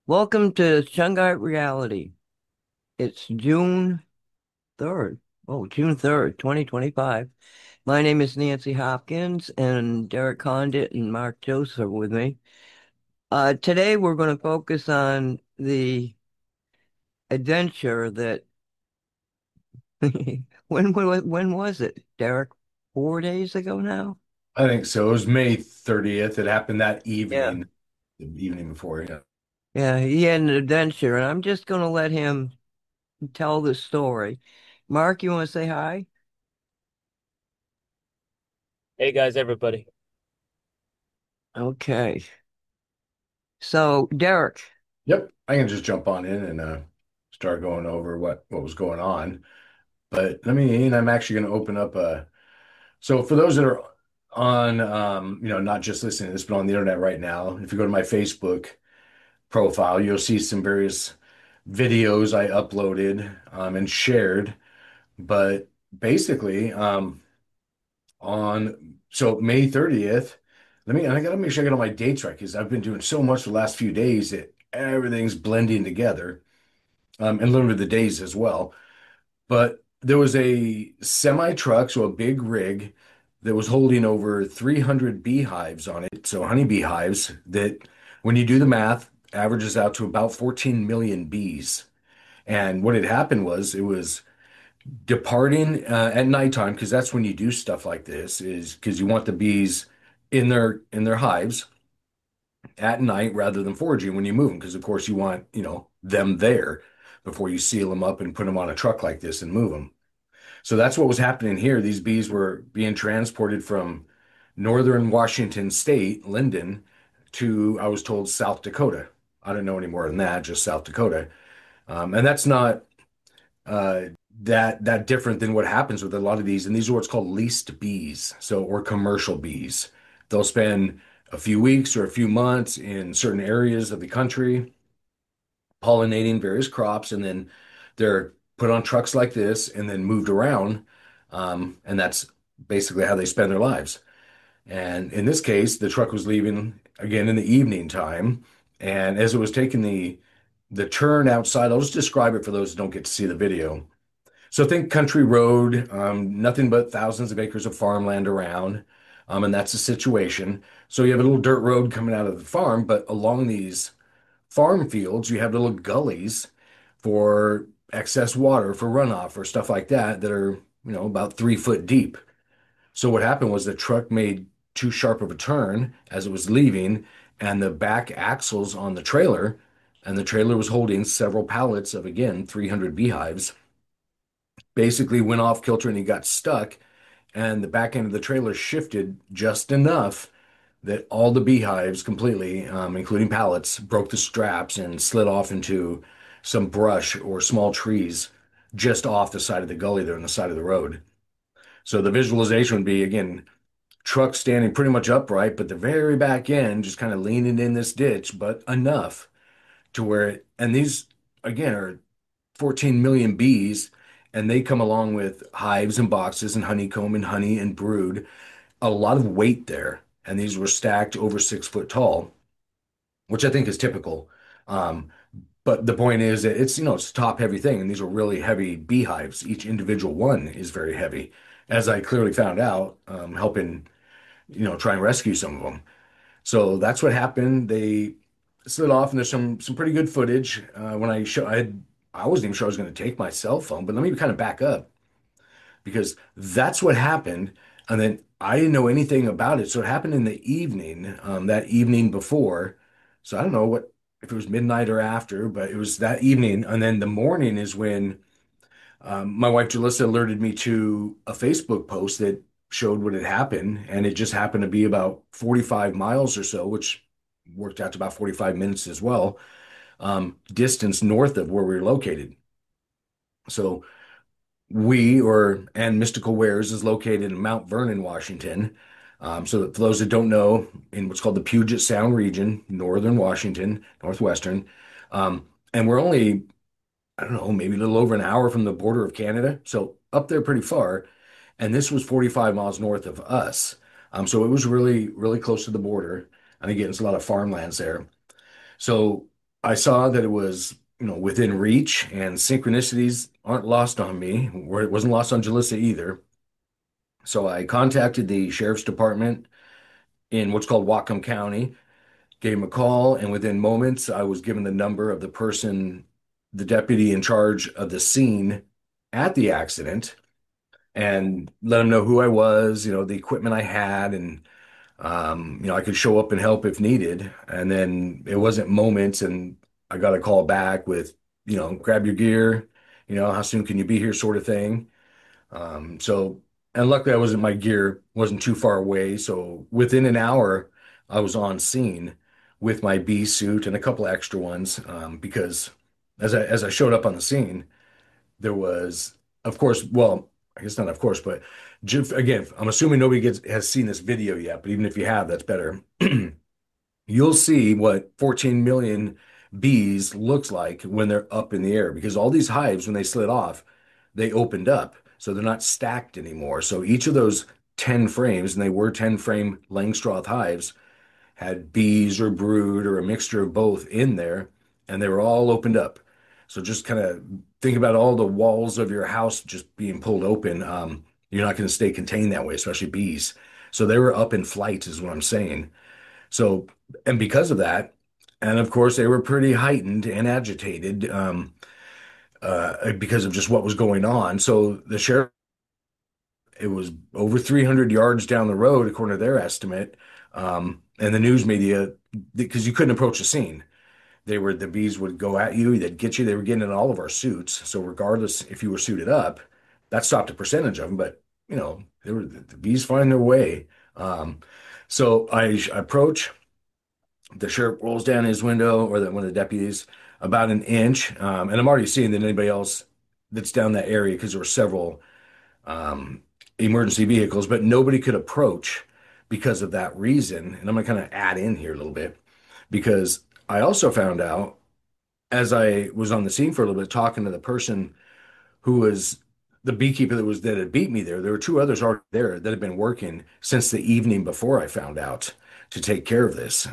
Welcome to Shungite Reality. It's June 3rd. Oh, June 3rd, 2025. My name is Nancy Hopkins, and Derek Condit and Mark Joseph are with me. Today we're going to focus on the adventure that when was it, Derek? 4 days ago now? I think so. It was May 30th. It happened that Yeah. evening, the evening before. Yeah. Yeah, he had an adventure, and I'm just going to let him tell the story. Mark, you want to say hi? Hey guys, everybody. Okay. So, Derek. Yep. I can just jump on in and start going over what was going on. But I'm actually going to open up so for those that are on, not just listening to this, but on the internet right now, if you go to my Facebook profile, you'll see some various videos I uploaded and shared. But basically, on so May 30th. I gotta make sure I get all my dates right because I've been doing so much the last few days that everything's blending together. And literally the days as well. But there was a semi truck, so a big rig that was holding over 300 beehives on it. So honeybee hives that, when you do the math, averages out to about 14 million bees. And what had happened was it was departing at nighttime, because that's when you do stuff like this, is because you want the bees in their hives at night rather than foraging when you move them, because of course you want, them there before you seal them up and put them on a truck like this and move them. So that's what was happening here. These bees were being transported from northern Washington state, Linden, to, I was told, South Dakota. I don't know any more than that, just South Dakota. And that's not uh, that different than what happens with a lot of these. And these are what's called leased bees, so, or commercial bees. They'll spend a few weeks or a few months in certain areas of the country pollinating various crops, and then they're put on trucks like this and then moved around. And that's basically how they spend their lives. And in this case, the truck was leaving again in the evening time. And as it was taking the turn outside, I'll just describe it for those who don't get to see the video. So think country road, nothing but thousands of acres of farmland around, and that's the situation. So you have a little dirt road coming out of the farm, but along these farm fields, you have little gullies for excess water, for runoff, or stuff like that that are, about 3 foot deep. So what happened was the truck made too sharp of a turn as it was leaving, and the back axles on the trailer, and the trailer was holding several pallets of, again, 300 beehives, basically went off kilter and he got stuck, and the back end of the trailer shifted just enough that all the beehives completely, including pallets, broke the straps and slid off into some brush or small trees just off the side of the gully there on the side of the road. So the visualization would be, again, truck standing pretty much upright, but the very back end just kind of leaning in this ditch, but enough to where and these, again, are 14 million bees, and they come along with hives and boxes and honeycomb and honey and brood, a lot of weight there. And these were stacked over 6 foot tall, which I think is typical. Um, but the point is that it's a top heavy thing. And these are really heavy beehives. Each individual one is very heavy, as I clearly found out, helping, try and rescue some of them. So that's what happened. They slid off, and there's some pretty good footage. When I wasn't even sure I was going to take my cell phone, but let me kind of back up, because that's what happened. And then I didn't know anything about it. So it happened in the evening, that evening before. So I don't know what if it was midnight or after, but it was that evening. And then the morning is when my wife Jalissa alerted me to a Facebook post that showed what had happened. And it just happened to be about 45 miles or so, which worked out to about 45 minutes as well, distance north of where we were located. So and Mystical Wares is located in Mount Vernon, Washington. So that for those that don't know, in what's called the Puget Sound region, northern Washington, northwestern, and we're only, I don't know, maybe a little over an hour from the border of Canada, so up there pretty far. And this was 45 miles north of us, so it was really, really close to the border. And again, it's a lot of farmlands there. So I saw that it was, within reach, and synchronicities aren't lost on me, or it wasn't lost on Jalissa either. So I contacted the sheriff's department in what's called Whatcom County, gave him a call, and within moments, I was given the number of the person, the deputy in charge of the scene at the accident, and let him know who I was, the equipment I had, and I could show up and help if needed. And then it wasn't moments, and I got a call back with, grab your gear, how soon can you be here, sort of thing. So, and luckily, I wasn't my gear wasn't too far away. So within an hour, I was on scene with my bee suit and a couple extra ones, because as I showed up on the scene, there was, of course, well, I guess not, of course, but again, I'm assuming nobody has seen this video yet, but even if you have, that's better. You'll see what 14 million bees looks like when they're up in the air, because all these hives, when they slid off, they opened up. So they're not stacked anymore. So each of those 10 frames, and they were 10 frame Langstroth hives, had bees or brood or a mixture of both in there, and they were all opened up. So just kind of think about all the walls of your house just being pulled open. You're not going to stay contained that way, especially bees. So they were up in flight, is what I'm saying. So, and because of that, and of course, they were pretty heightened and agitated, because of just what was going on. So the sheriff, it was over 300 yards down the road, according to their estimate, and the news media, because you couldn't approach the scene. The bees would go at you, they'd get you. They were getting in all of our suits. So regardless if you were suited up, that stopped a percentage of them. But the bees find their way. So I approach. The sheriff rolls down his window, or one of the deputies, about an inch, and I'm already seeing that anybody else that's down that area, because there were several um, emergency vehicles, but nobody could approach because of that reason. And I'm going to kind of add in here a little bit, because I also found out, as I was on the scene for a little bit talking to the person who was the beekeeper that had beat me there were two others already there that had been working since the evening before I found out, to take care of this.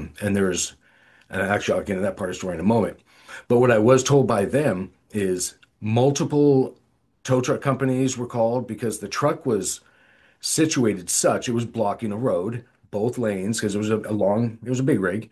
And actually, I'll get into that part of the story in a moment. But what I was told by them is multiple tow truck companies were called, because the truck was situated such it was blocking a road, both lanes, because it was it was a big rig.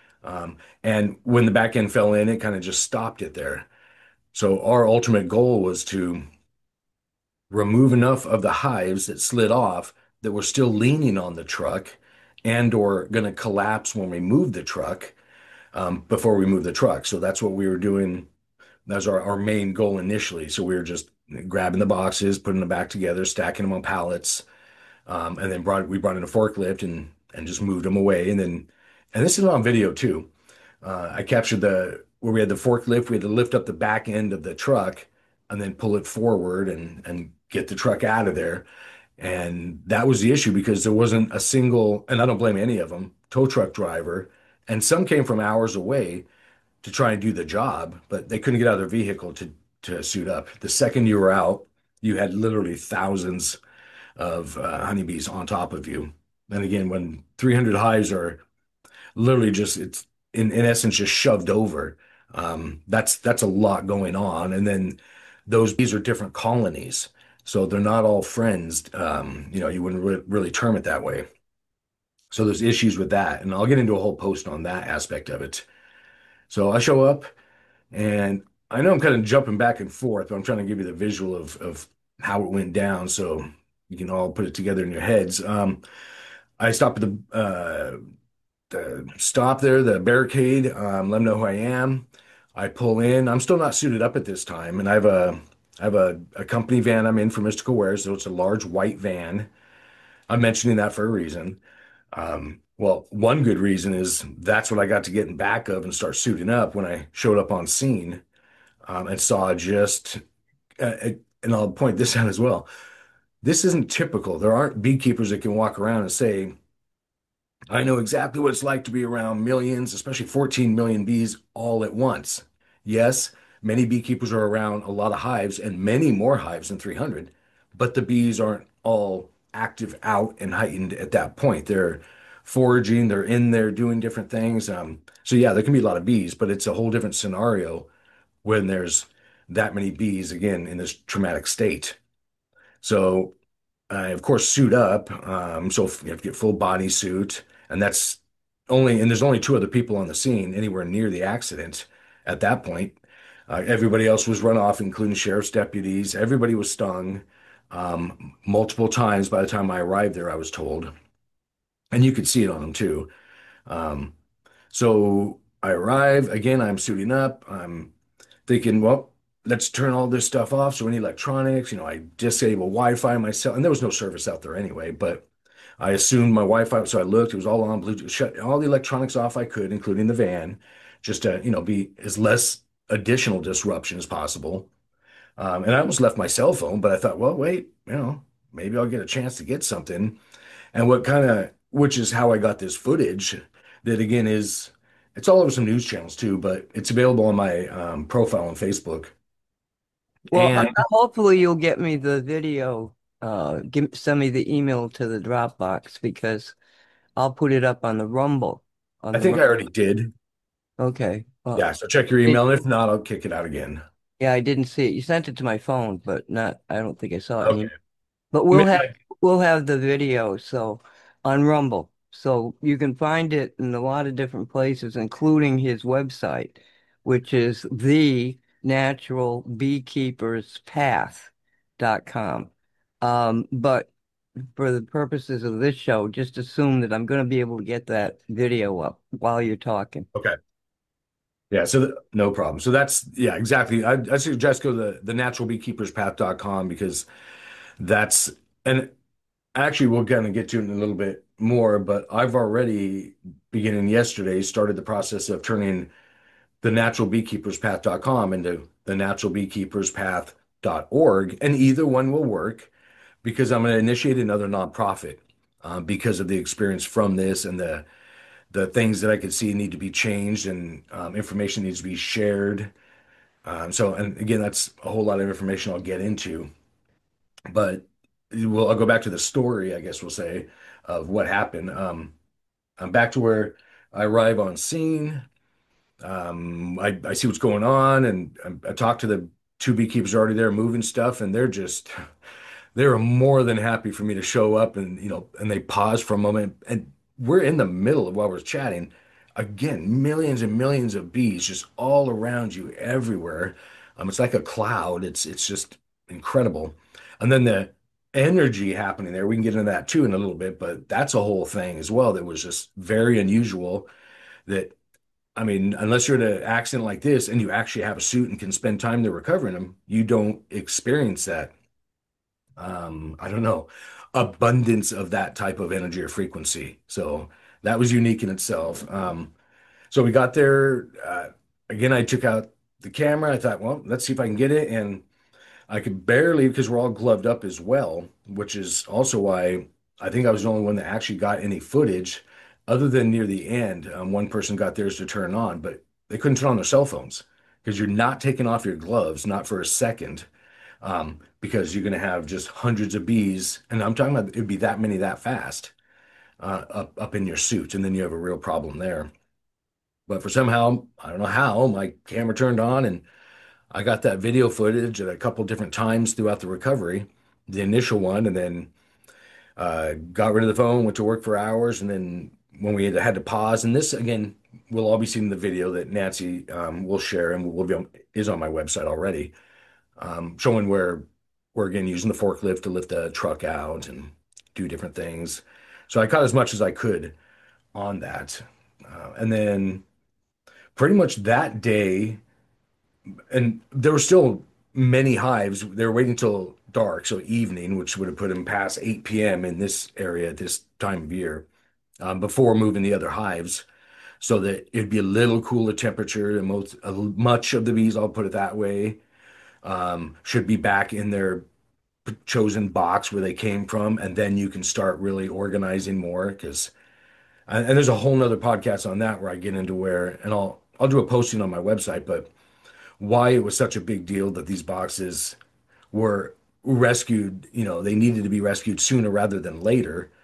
And when the back end fell in, it kind of just stopped it there. So our ultimate goal was to remove enough of the hives that slid off that were still leaning on the truck and or going to collapse when we moved the truck, before we moved the truck. So that's what we were doing. That was our main goal initially. So we were just grabbing the boxes, putting them back together, stacking them on pallets, and then we brought in a forklift and just moved them away. And this is on video too. I captured where we had the forklift. We had to lift up the back end of the truck and then pull it forward and get the truck out of there. And that was the issue, because there wasn't a single, and I don't blame any of them, tow truck driver. And some came from hours away to try and do the job, but they couldn't get out of their vehicle to suit up. The second you were out, you had literally thousands of honeybees on top of you. And again, when 300 hives are literally just, it's in essence just shoved over, that's a lot going on. And then those bees are different colonies, so they're not all friends. You wouldn't really term it that way. So there's issues with that, and I'll get into a whole post on that aspect of it. So I show up, and I know I'm kind of jumping back and forth, but I'm trying to give you the visual of how it went down, so you can all put it together in your heads. I stop at the stop there, the barricade, let them know who I am. I pull in. I'm still not suited up at this time, and I have a company van I'm in for Mystical Wares, so it's a large white van. I'm mentioning that for a reason. Well, one good reason is that's what I got to get in back of and start suiting up when I showed up on scene, and saw just, and I'll point this out as well. This isn't typical. There aren't beekeepers that can walk around and say, I know exactly what it's like to be around millions, especially 14 million bees all at once. Yes, many beekeepers are around a lot of hives and many more hives than 300, but the bees aren't all active out and heightened at that point. They're foraging, they're in there doing different things. So yeah, there can be a lot of bees, but it's a whole different scenario when there's that many bees again in this traumatic state. So I, of course, suit up. So you have to get full body suit, and that's and there's only two other people on the scene anywhere near the accident at that point. Everybody else was run off, including sheriff's deputies. Everybody was stung multiple times by the time I arrived there, I was told. And you could see it on them too. Um, so I arrive again, I'm suiting up. I'm thinking, well, let's turn all this stuff off. So any electronics, I disable Wi-Fi myself, and there was no service out there anyway, but I assumed my Wi-Fi, so I looked, it was all on Bluetooth, shut all the electronics off I could, including the van, just to, be as less additional disruption as possible. And I almost left my cell phone, but I thought, well, wait, maybe I'll get a chance to get something. And which is how I got this footage that again it's all over some news channels too, but it's available on my profile on Facebook. Well, And hopefully you'll get me the video. Send me the email to the Dropbox because I'll put it up on the Rumble. On I the think I Rumble. already did. Okay. Yeah, so check your email, and if not, I'll kick it out again. Yeah, I didn't see it. You sent it to my phone, but not. I don't think I saw it. Okay. But Maybe I, we'll have the video so on Rumble. So you can find it in a lot of different places, including his website, which is the naturalbeekeeperspath.com. But for the purposes of this show, just assume that I'm going to be able to get that video up while you're talking. okay. Yeah, so no problem. So that's yeah, exactly. I suggest go to the naturalbeekeeperspath.com because that's and actually we're gonna get to it in a little bit more, but I've already beginning yesterday started the process of turning the naturalbeekeeperspath.com into the naturalbeekeeperspath.org, and either one will work because I'm going to initiate another nonprofit because of the experience from this and the things that I could see need to be changed and information needs to be shared. And again, that's a whole lot of information I'll get into, but I'll go back to the story, I guess we'll say, of what happened. I'm back to where I arrive on scene. I see what's going on, and I talk to the two beekeepers already there moving stuff, and they were more than happy for me to show up, and and they pause for a moment, and we're in the middle of while we're chatting. Again, millions and millions of bees just all around you everywhere. It's like a cloud. It's just incredible. And then the energy happening there, we can get into that too in a little bit, but that's a whole thing as well that was just very unusual. That I mean, unless you're in an accident like this and you actually have a suit and can spend time there recovering them, you don't experience that. I don't know, abundance of that type of energy or frequency. So that was unique in itself. So we got there. Again, I took out the camera. I thought, well, let's see if I can get it. And I could barely, because we're all gloved up as well, which is also why I think I was the only one that actually got any footage other than near the end. One person got theirs to turn on, but they couldn't turn on their cell phones because you're not taking off your gloves, not for a second, because you're going to have just hundreds of bees. And I'm talking about it'd be that many that fast up in your suit. And then you have a real problem there. But for somehow, I don't know how, my camera turned on and I got that video footage at a couple different times throughout the recovery, the initial one, and then got rid of the phone, went to work for hours, and then when we had to pause, and this again, we'll all be seeing the video that Nancy will share and is on my website already, showing where we're again using the forklift to lift the truck out and do different things. So I caught as much as I could on that, and then pretty much that day. And there were still many hives. They were waiting until dark, so evening, which would have put them past 8 p.m. in this area at this time of year, before moving the other hives, so that it'd be a little cooler temperature. And much of the bees, I'll put it that way, should be back in their chosen box where they came from, and then you can start really organizing more. And there's a whole nother podcast on that where I get into and I'll do a posting on my website, but why it was such a big deal that these boxes were rescued. They needed to be rescued sooner rather than later.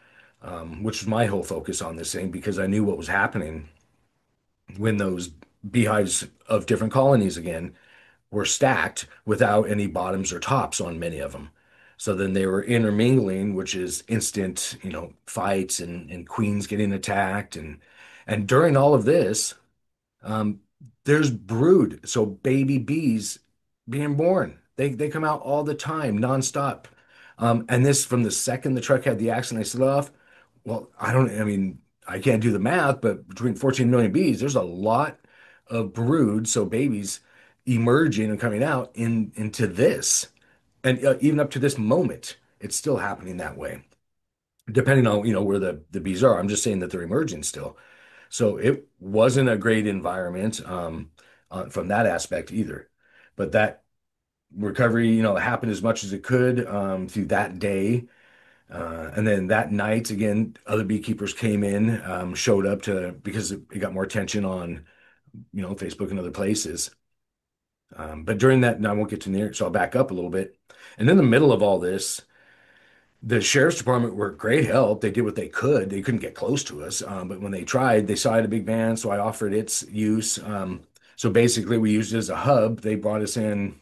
which was my whole focus on this thing because I knew what was happening when those beehives of different colonies again were stacked without any bottoms or tops on many of them. So then they were intermingling, which is instant, fights and queens getting attacked. And during all of this, um, there's brood, so baby bees being born. They come out all the time, nonstop. And this from the second the truck had the accident, they set off. Well, I mean, I can't do the math, but between 14 million bees, there's a lot of brood, so babies emerging and coming out into this. And even up to this moment, it's still happening that way, depending on, where the bees are. I'm just saying that they're emerging still. So it wasn't a great environment from that aspect either. But that recovery, happened as much as it could through that day. And then that night, again, other beekeepers came in, showed up to because it got more attention on, Facebook and other places. But during that, and I won't get to near, so I'll back up a little bit. And in the middle of all this, the sheriff's department were great help. They did what they could. They couldn't get close to us, but when they tried, they saw I had a big van, so I offered its use. So basically, we used it as a hub. They brought us in,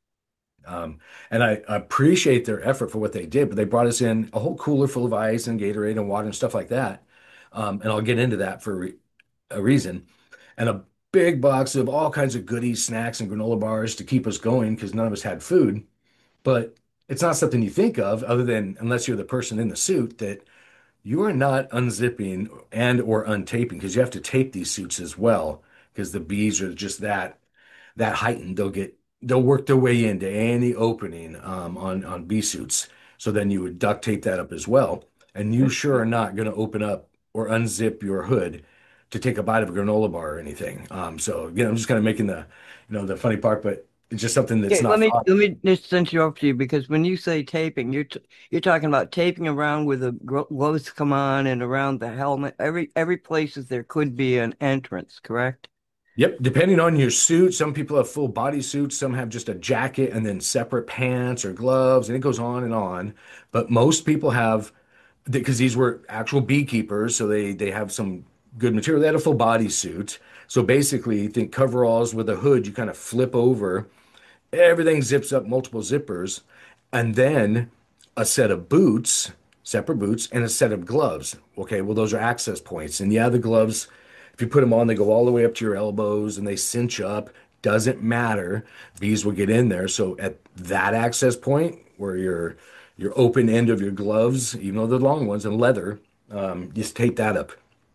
and I appreciate their effort for what they did. But they brought us in a whole cooler full of ice and Gatorade and water and stuff like that. And I'll get into that for a reason. And a big box of all kinds of goodies, snacks, and granola bars to keep us going because none of us had food. But it's not something you think of other than unless you're the person in the suit that you are not unzipping and or untaping because you have to tape these suits as well because the bees are just that heightened. They'll work their way into any opening on bee suits. So then you would duct tape that up as well. And you sure are not going to open up or unzip your hood to take a bite of a granola bar or anything. So again, I'm just kind of making the funny part, but it's just something that's Okay, not thought. let me just interrupt you because when you say taping, you're talking about taping around where the gloves come on and around the helmet. Every places there could be an entrance, correct? Yep, depending on your suit, some people have full body suits, some have just a jacket and then separate pants or gloves, and it goes on and on. But most people have, because these were actual beekeepers, so they have some good material. They had a full body suit. So basically, think coveralls with a hood, you kind of flip over, everything zips up, multiple zippers, and then a set of boots, separate boots, and a set of gloves. Okay, well, those are access points. And yeah, the gloves, if you put them on, they go all the way up to your elbows and they cinch up. Doesn't matter. Bees will get in there. So at that access point where your open end of your gloves, even though they're long ones and leather, just tape that up.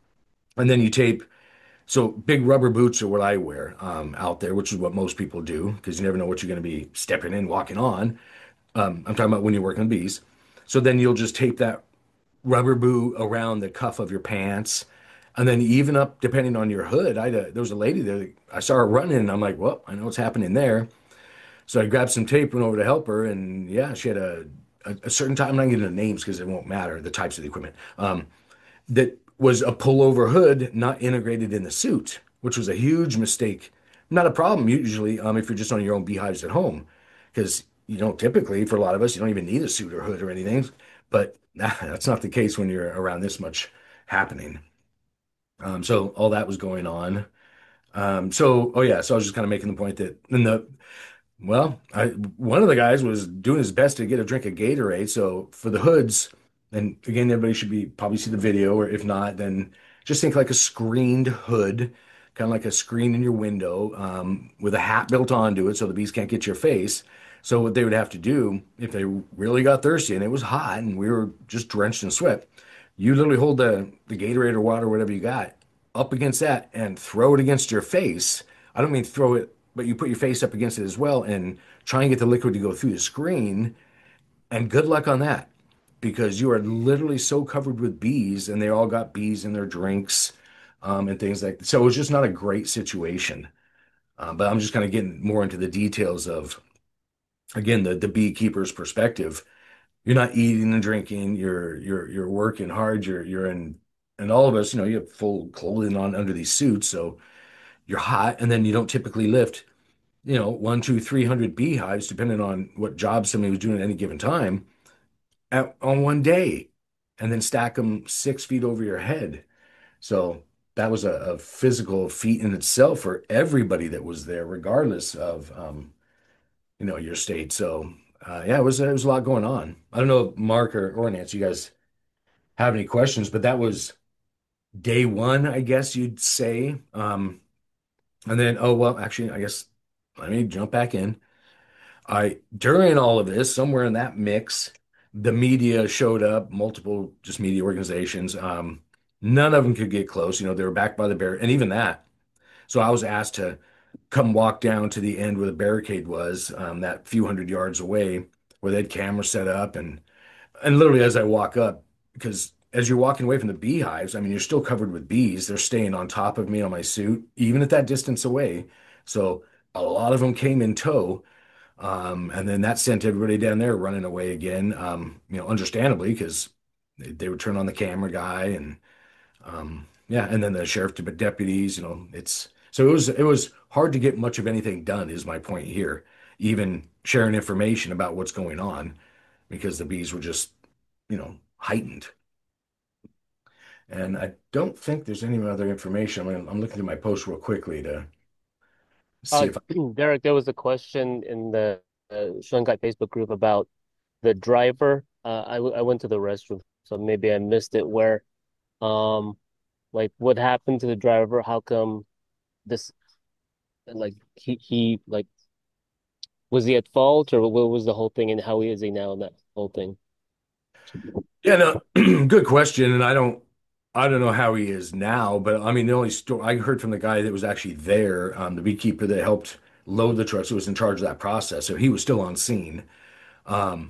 And then you tape so big rubber boots are what I wear out there, which is what most people do because you never know what you're going to be stepping in, walking on. I'm talking about when you're working on bees. So then you'll just tape that rubber boot around the cuff of your pants, and then even up depending on your hood. There was a lady there. I saw her running, and I'm like, well, I know what's happening there. So I grabbed some tape, went over to help her, and yeah, she had a certain time. I'm not getting the names because it won't matter the types of the equipment. That was a pullover hood not integrated in the suit, which was a huge mistake. Not a problem usually if you're just on your own beehives at home, because you don't typically, for a lot of us, you don't even need a suit or hood or anything. But that's not the case when you're around this much happening. So all that was going on. Oh yeah, so I was just kind of making the point that in the well, one of the guys was doing his best to get a drink of Gatorade. So for the hoods, and again, everybody should be probably see the video, or if not, then just think like a screened hood, kind of like a screen in your window, with a hat built onto it, so the bees can't get your face. So what they would have to do if they really got thirsty and it was hot and we were just drenched in sweat, you literally hold the Gatorade or water, whatever you got, up against that and throw it against your face. I don't mean throw it, but you put your face up against it as well and try and get the liquid to go through the screen. And good luck on that because you are literally so covered with bees and they all got bees in their drinks and things like that. So it was just not a great situation. But I'm just kind of getting more into the details of, again, the beekeeper's perspective. You're not eating and drinking. You're working hard. You're in, and all of us, you have full clothing on under these suits, so you're hot, and then you don't typically lift, one, two, 300 beehives, depending on what job somebody was doing at any given time, on one day. and then stack them 6 feet over your head. So that was a physical feat in itself for everybody that was there, regardless of your state. So yeah, it was a lot going on. I don't know if Mark or Nancy, you guys have any questions, but that was day one, I guess you'd say. And then, oh well, actually, I guess let me jump back in. I During all of this, somewhere in that mix, the media showed up, multiple just media organizations. None of them could get close. They were backed by the bear, and even that. So I was asked to come walk down to the end where the barricade was, that few hundred yards away, where they had cameras set up, and literally as I walk up, because as you're walking away from the beehives, I mean, you're still covered with bees. They're staying on top of me on my suit, even at that distance away. So a lot of them came in tow. And then that sent everybody down there running away again, understandably, because they would turn on the camera guy and yeah, and then the sheriff deputies, it's so it was hard to get much of anything done, is my point here. Even sharing information about what's going on because the bees were just, heightened. And I don't think there's any other information. I'm looking through my post real quickly to see Uh, if I, Derek, there was a question in the Shanghai Facebook group about the driver. I went to the restroom, so maybe I missed it. Um, like, what happened to the driver? How come this, like, like, was he at fault, or what was the whole thing, and how is he now in that whole thing? yeah, no, good question. And I don't know how he is now, but I mean, the only story I heard from the guy that was actually there, the beekeeper that helped load the trucks, who was in charge of that process. So he was still on scene. Um,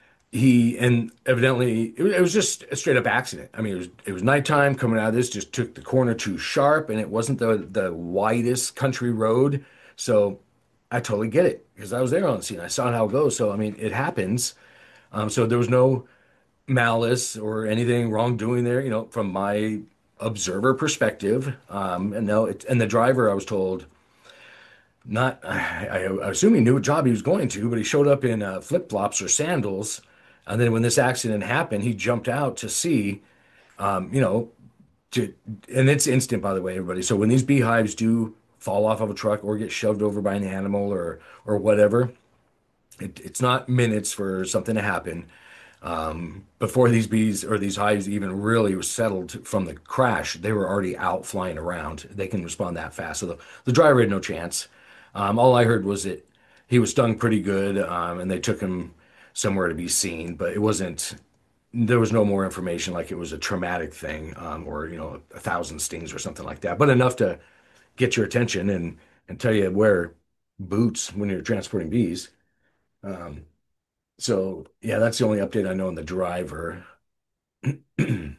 he and evidently it was just a straight up accident. I mean, it was nighttime coming out of this, just took the corner too sharp, and it wasn't the widest country road. So I totally get it because I was there on the scene. I saw how it goes. So I mean, it happens. So there was no malice or anything wrongdoing there, from my observer perspective. And no, and the driver, I was told, not, I assume he knew what job he was going to, but he showed up in flip-flops or sandals. And then when this accident happened, he jumped out to see, um, you know, to, and it's instant, by the way, everybody. So when these beehives do fall off of a truck or get shoved over by an animal or whatever, it's not minutes for something to happen. Before these bees or these hives even really settled from the crash, they were already out flying around. They can respond that fast. So the driver had no chance. All I heard was that he was stung pretty good, and they took him somewhere to be seen, but there was no more information like it was a traumatic thing, or, 1,000 stings or something like that, but enough to get your attention and tell you to wear boots when you're transporting bees. Um, so yeah, that's the only update I know on the driver. And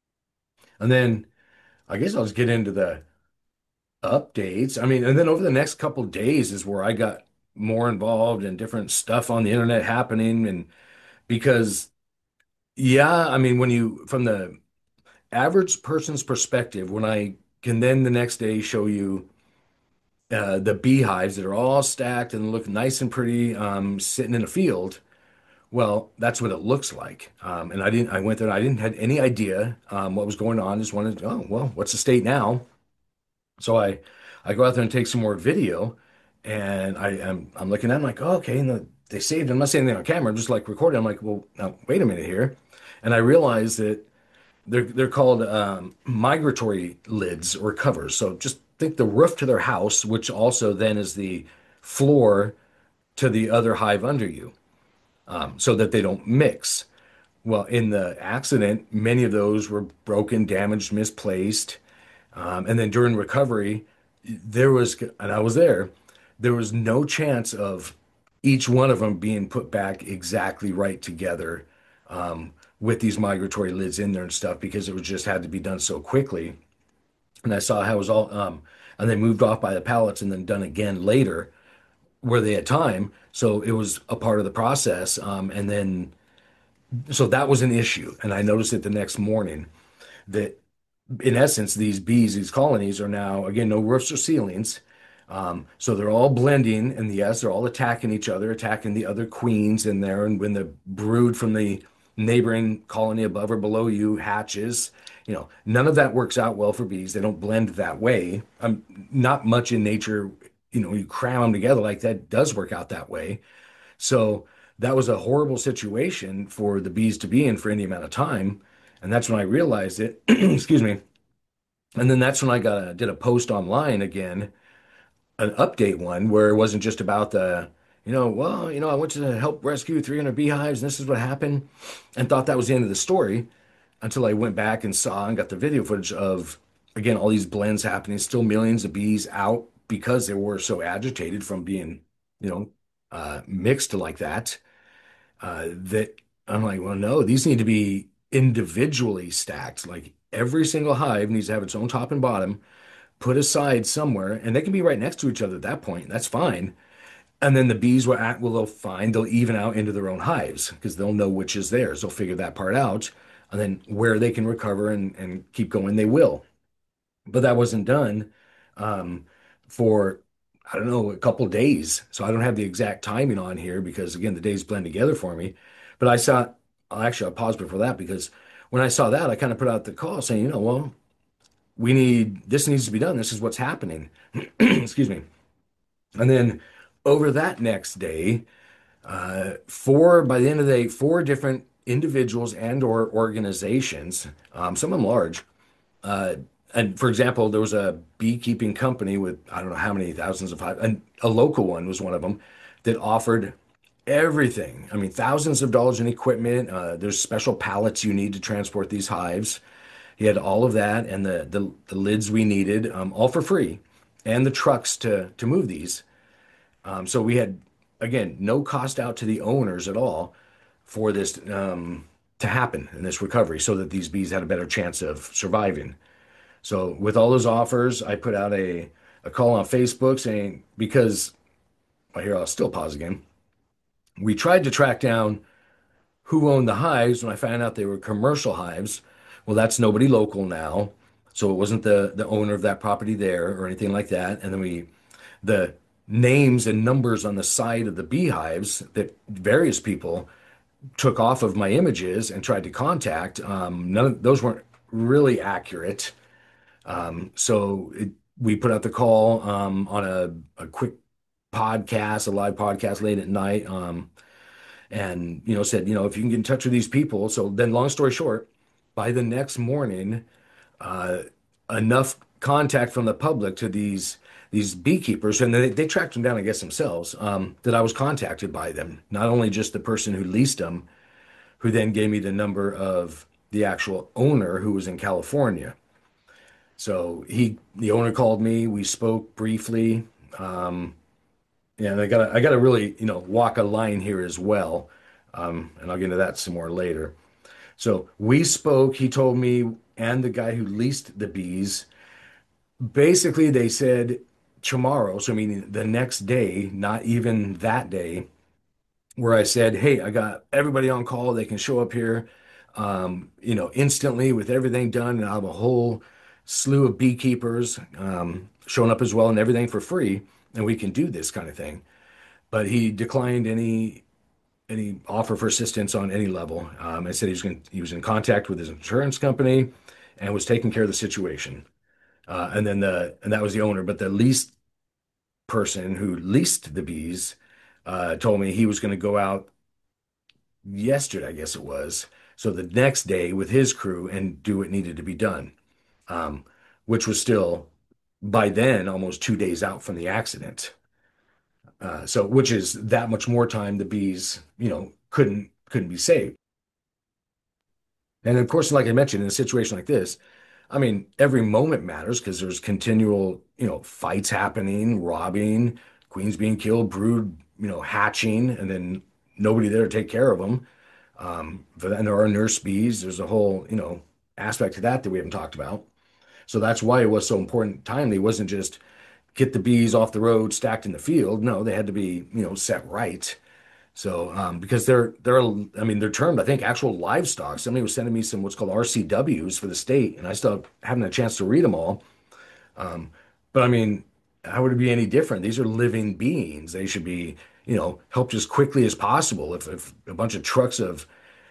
then I guess I'll just get into the updates. I mean, and then over the next couple days is where I got more involved in different stuff on the internet happening. And because, yeah, I mean, from the average person's perspective, when I can then the next day show you the beehives that are all stacked and look nice and pretty, sitting in a field. Well, that's what it looks like. And I went there and I didn't had any idea what was going on. Just wanted to, oh, well, what's the state now? So I go out there and take some more video and I'm looking at it, I'm like, oh, okay. And they saved it. I'm not saying anything on camera. I'm just like recording. I'm like, well, now wait a minute here. And I realized that they're called migratory lids or covers. So just think the roof to their house, which also then is the floor to the other hive under you, so that they don't mix. Well, in the accident, many of those were broken, damaged, misplaced. And then during recovery, and I was there was no chance of each one of them being put back exactly right together, with these migratory lids in there and stuff because it was just had to be done so quickly. And I saw how it was all, and they moved off by the pallets and then done again later where they had time. So it was a part of the process. And then so that was an issue. And I noticed it the next morning that in essence, these colonies are now, again, no roofs or ceilings. So they're all blending, and yes, they're all attacking each other, attacking the other queens in there. And when the brood from the neighboring colony above or below you hatches. None of that works out well for bees. They don't blend that way. Not much in nature, you cram them together like that does work out that way. So that was a horrible situation for the bees to be in for any amount of time. And that's when I realized it. Excuse me. And then that's when I did a post online again, an update one where it wasn't just about I went to help rescue 300 beehives and this is what happened, and thought that was the end of the story until I went back and saw and got the video footage of, again, all these blends happening, still millions of bees out because they were so agitated from being, mixed like that. That I'm like, well, no, these need to be individually stacked. Like every single hive needs to have its own top and bottom, put aside somewhere, and they can be right next to each other at that point. That's fine. And then the bees they'll find they'll even out into their own hives because they'll know which is theirs. They'll figure that part out, and then where they can recover and keep going, they will. But that wasn't done um, for I don't know a couple days. So I don't have the exact timing on here because again the days blend together for me. But I'll pause before that because when I saw that I kind of put out the call saying, well, this needs to be done. This is what's happening. Excuse me. And then over that next day, by the end of the day, four different individuals and or organizations, some of them large. Uh, and for example, there was a beekeeping company with I don't know how many thousands of hives, and a local one was one of them that offered everything. I mean, thousands of dollars in equipment. There's special pallets you need to transport these hives. He had all of that and the lids we needed, all for free, and the trucks to move these. So we had, again, no cost out to the owners at all for this to happen in this recovery so that these bees had a better chance of surviving. So with all those offers, I put out a call on Facebook saying, because, well, here, I'll still pause again. We tried to track down who owned the hives when I found out they were commercial hives. Well, that's nobody local now. So it wasn't the owner of that property there or anything like that. And then the names and numbers on the side of the beehives that various people took off of my images and tried to contact, none of those weren't really accurate. We put out the call on a quick podcast, a live podcast late at night, and said, if you can get in touch with these people. So then, long story short, by the next morning, uh, enough contact from the public to these beekeepers, and they tracked them down, I guess, themselves, that I was contacted by them. Not only just the person who leased them, who then gave me the number of the actual owner who was in California. So the owner called me. We spoke briefly. Yeah, and I gotta really, walk a line here as well. And I'll get into that some more later. So we spoke. He told me, and the guy who leased the bees, basically they said tomorrow, so meaning the next day, not even that day, where I said, "Hey, I got everybody on call. They can show up here, instantly with everything done, and I have a whole slew of beekeepers showing up as well, and everything for free, and we can do this kind of thing." But he declined any offer for assistance on any level. I said he was in contact with his insurance company and was taking care of the situation. And that was the owner, but the leased person who leased the bees told me he was going to go out yesterday, I guess it was. So the next day with his crew and do what needed to be done, um, which was still by then almost 2 days out from the accident. So which is that much more time the bees, couldn't be saved. And of course, like I mentioned, in a situation like this, I mean, every moment matters because there's continual, fights happening, robbing, queens being killed, brood, hatching, and then nobody there to take care of them. And there are nurse bees. There's a whole, aspect to that we haven't talked about. So that's why it was so important timely. It wasn't just get the bees off the road, stacked in the field. No, they had to be, set right. So, because I mean, they're termed, I think, actual livestock. Somebody was sending me some what's called RCWs for the state, and I still haven't had a chance to read them all. Um, but I mean, how would it be any different? These are living beings. They should be, helped as quickly as possible. If a bunch of trucks of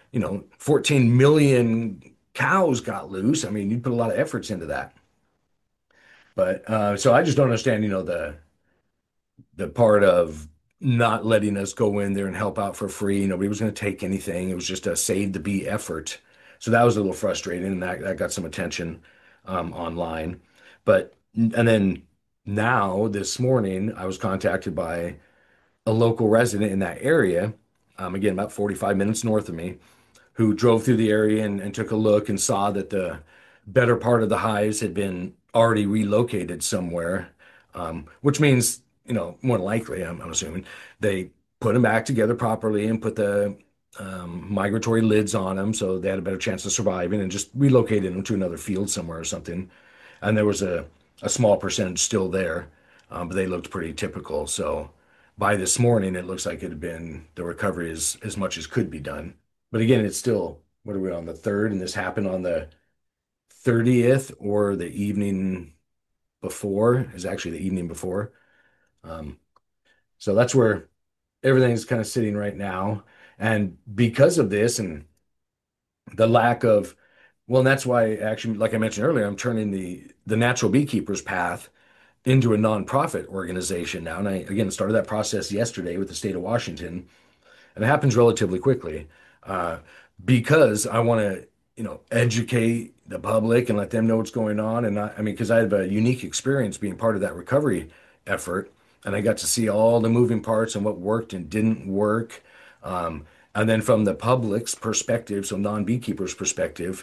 14 million cows got loose. I mean, you put a lot of efforts into that. But so I just don't understand, the part of not letting us go in there and help out for free. Nobody was going to take anything. It was just a save the bee effort. So that was a little frustrating, and that got some attention online. But and then now this morning, I was contacted by a local resident in that area, again about 45 minutes north of me, who drove through the area and took a look and saw that the better part of the hives had been already relocated somewhere, which means, more than likely, I'm assuming, they put them back together properly and put the migratory lids on them so they had a better chance of surviving and just relocated them to another field somewhere or something. And there was a small percentage still there, but they looked pretty typical. So by this morning, it looks like it had been the recovery as much as could be done. But again, it's still, what are we on the third? And this happened on the 30th or the evening before, is actually the evening before. Um, so that's where everything's kind of sitting right now. And because of this and the lack of, well, and that's why actually, like I mentioned earlier, I'm turning the natural beekeepers path into a nonprofit organization now. And I again started that process yesterday with the state of Washington, and it happens relatively quickly, uh, because I want to, educate the public and let them know what's going on. And I mean, because I have a unique experience being part of that recovery effort, and I got to see all the moving parts and what worked and didn't work. And then from the public's perspective, so non-beekeepers' perspective,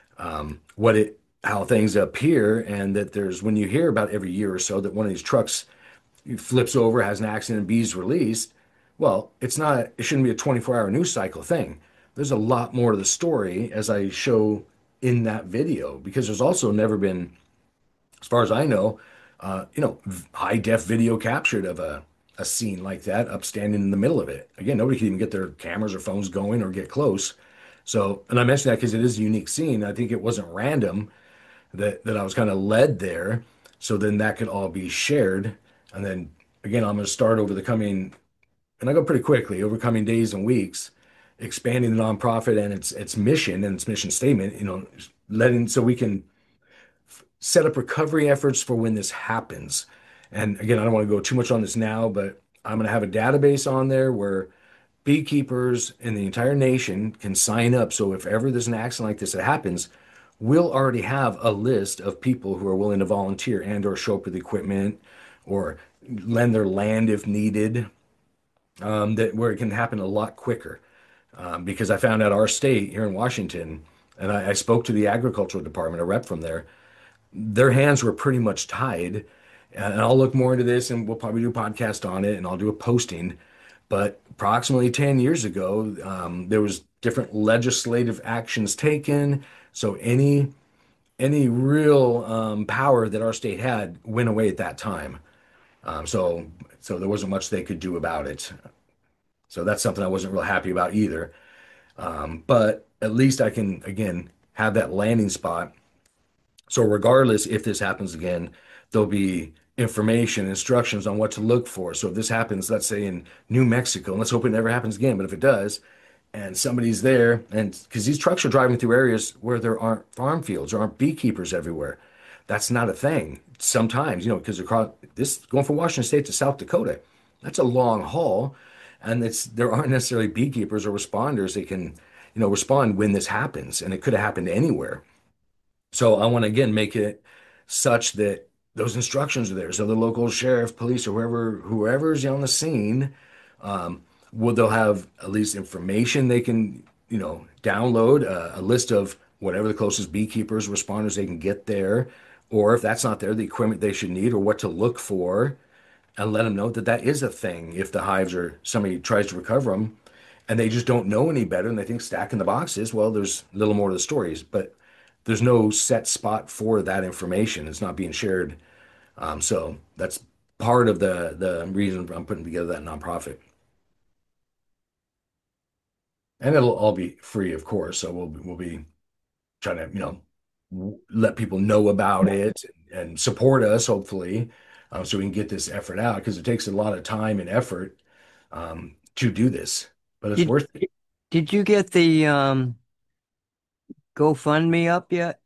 how things appear, and that there's when you hear about every year or so that one of these trucks flips over, has an accident, and bees released. Well, it shouldn't be a 24-hour news cycle thing. There's a lot more to the story, as I show in that video, because there's also never been, as far as I know, high def video captured of a scene like that, upstanding in the middle of it. Again, nobody can even get their cameras or phones going or get close. So, and I mentioned that because it is a unique scene. I think it wasn't random that I was kind of led there. So then that could all be shared. And then again, I'm going to start over the coming, and I go pretty quickly, over coming days and weeks, expanding the nonprofit and its mission and its mission statement, letting so we can set up recovery efforts for when this happens. And again, I don't want to go too much on this now, but I'm going to have a database on there where beekeepers in the entire nation can sign up. So if ever there's an accident like this that happens, we'll already have a list of people who are willing to volunteer and or show up with equipment or lend their land if needed, that where it can happen a lot quicker. Because I found out our state here in Washington, and I spoke to the agricultural department, a rep from there, their hands were pretty much tied. And I'll look more into this and we'll probably do a podcast on it and I'll do a posting. But approximately 10 years ago, there was different legislative actions taken. So any real power that our state had went away at that time. So there wasn't much they could do about it. So that's something I wasn't real happy about either. But at least I can again have that landing spot. So regardless if this happens again, there'll be information, instructions on what to look for. So if this happens, let's say in New Mexico, and let's hope it never happens again, but if it does, and somebody's there, and because these trucks are driving through areas where there aren't farm fields or aren't beekeepers everywhere, that's not a thing. Sometimes, because across this going from Washington State to South Dakota, that's a long haul, and there aren't necessarily beekeepers or responders that can, respond when this happens, and it could have happened anywhere. So I want to again make it such that those instructions are there. So the local sheriff, police, or whoever's on the scene, they'll have at least information they can, download a list of whatever the closest beekeepers, responders they can get there, or if that's not there, the equipment they should need or what to look for, and let them know that that is a thing. If the hives or somebody tries to recover them, and they just don't know any better, and they think stacking the boxes, well, there's a little more to the stories, but there's no set spot for that information. It's not being shared. So that's part of the reason I'm putting together that nonprofit. And it'll all be free, of course. So we'll be trying to, let people know about it and support us, hopefully, so we can get this effort out because it takes a lot of time and effort to do this, but it's Did worth it. Did you get the GoFundMe up yet?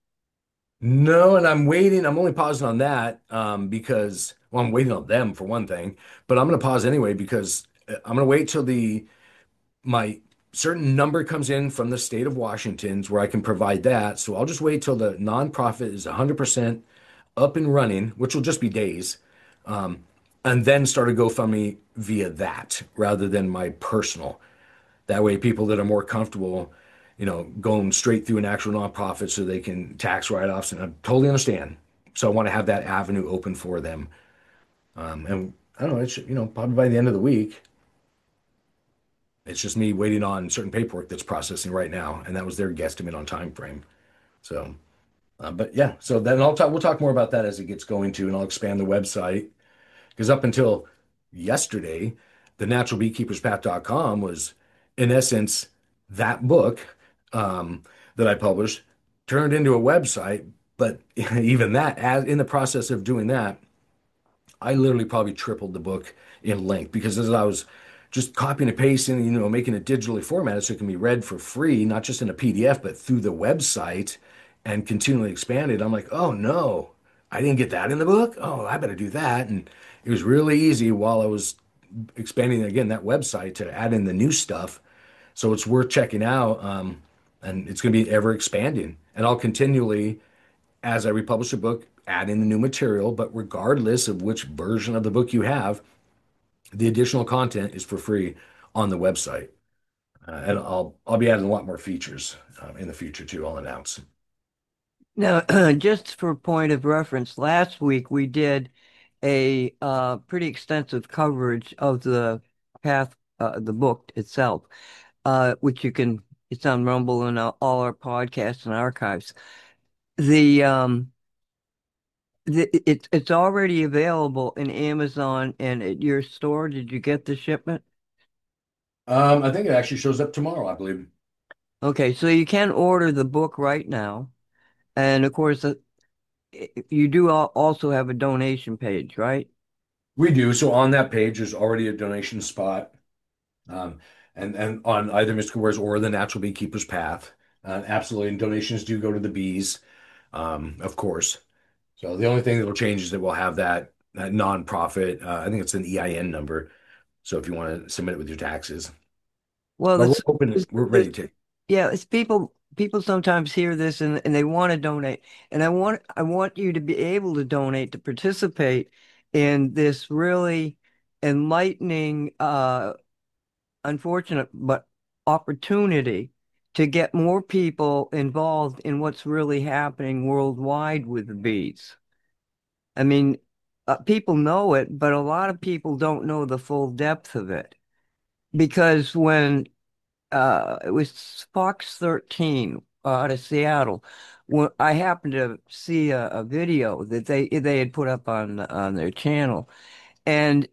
No, and I'm waiting. I'm only pausing on that because, well, I'm waiting on them for one thing, but I'm going to pause anyway because I'm going to wait till the my certain number comes in from the state of Washington's where I can provide that. So I'll just wait till the nonprofit is 100% up and running, which will just be days, um, and then start a GoFundMe via that rather than my personal. That way, people that are more comfortable, going straight through an actual nonprofit so they can tax write-offs, and I totally understand. So I want to have that avenue open for them. And I don't know, it's, probably by the end of the week, it's just me waiting on certain paperwork that's processing right now, and that was their guesstimate on time frame. So, but yeah, so then we'll talk more about that as it gets going too, and I'll expand the website because up until yesterday, the naturalbeekeeperspath.com was, in essence, that book that I published turned into a website. But even that, as in the process of doing that, I literally probably tripled the book in length because as I was just copying and pasting, making it digitally formatted so it can be read for free, not just in a PDF, but through the website and continually expanded. I'm like, oh no, I didn't get that in the book. Oh, I better do that. And it was really easy while I was expanding again that website to add in the new stuff. So it's worth checking out. And it's going to be ever expanding. And I'll continually, as I republish a book, add in the new material. But regardless of which version of the book you have, the additional content is for free on the website. And I'll be adding a lot more features in the future too. I'll announce. Now, just for point of reference, last week we did a pretty extensive coverage of the path, the book itself, which it's on Rumble and all our podcasts and archives. The it's already available in Amazon and at your store. Did you get the shipment? I think it actually shows up tomorrow, I believe. Okay, so you can order the book right now, and of course, you do also have a donation page, right? We do. So on that page, there's already a donation spot. Um, and on either Mystical Wares or the Natural Beekeeper's Path. Absolutely. And donations do go to the bees, of course. So the only thing that will change is that we'll have that nonprofit. I think it's an EIN number. So if you want to submit it with your taxes, Well, but we're open. We're ready to. yeah, it's people sometimes hear this and they want to donate. And I want you to be able to donate to participate in this really enlightening unfortunate but opportunity to get more people involved in what's really happening worldwide with the bees. I mean, people know it, but a lot of people don't know the full depth of it because when it was Fox 13 out of Seattle. When I happened to see a video that they had put up on their channel, and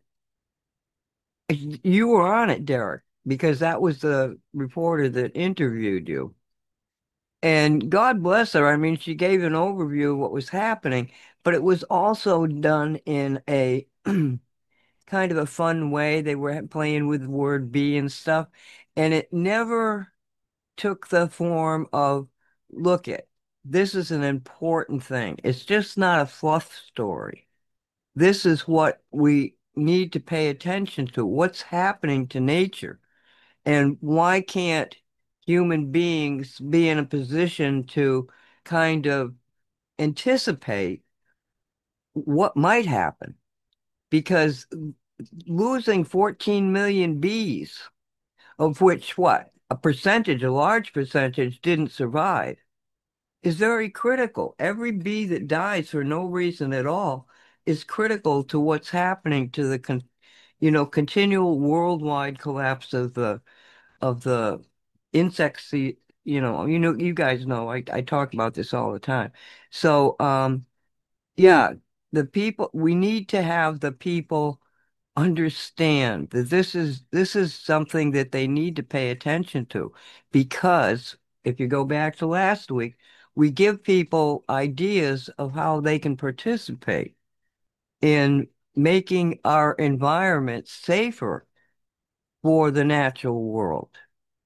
you were on it, Derek, because that was the reporter that interviewed you. And God bless her. I mean, she gave an overview of what was happening, but it was also done in a kind of a fun way. They were playing with the word "be" and stuff, and it never took the form of, look it, this is an important thing. It's just not a fluff story. This is what we need to pay attention to, what's happening to nature. And why can't human beings be in a position to kind of anticipate what might happen? Because losing 14 million bees, of which what? A percentage, a large percentage didn't survive, is very critical. Every bee that dies for no reason at all is critical to what's happening to the continual worldwide collapse of the insects. You guys know I talk about this all the time. So yeah, the people we need to have the people understand that this is something that they need to pay attention to because if you go back to last week, we give people ideas of how they can participate in making our environment safer for the natural world.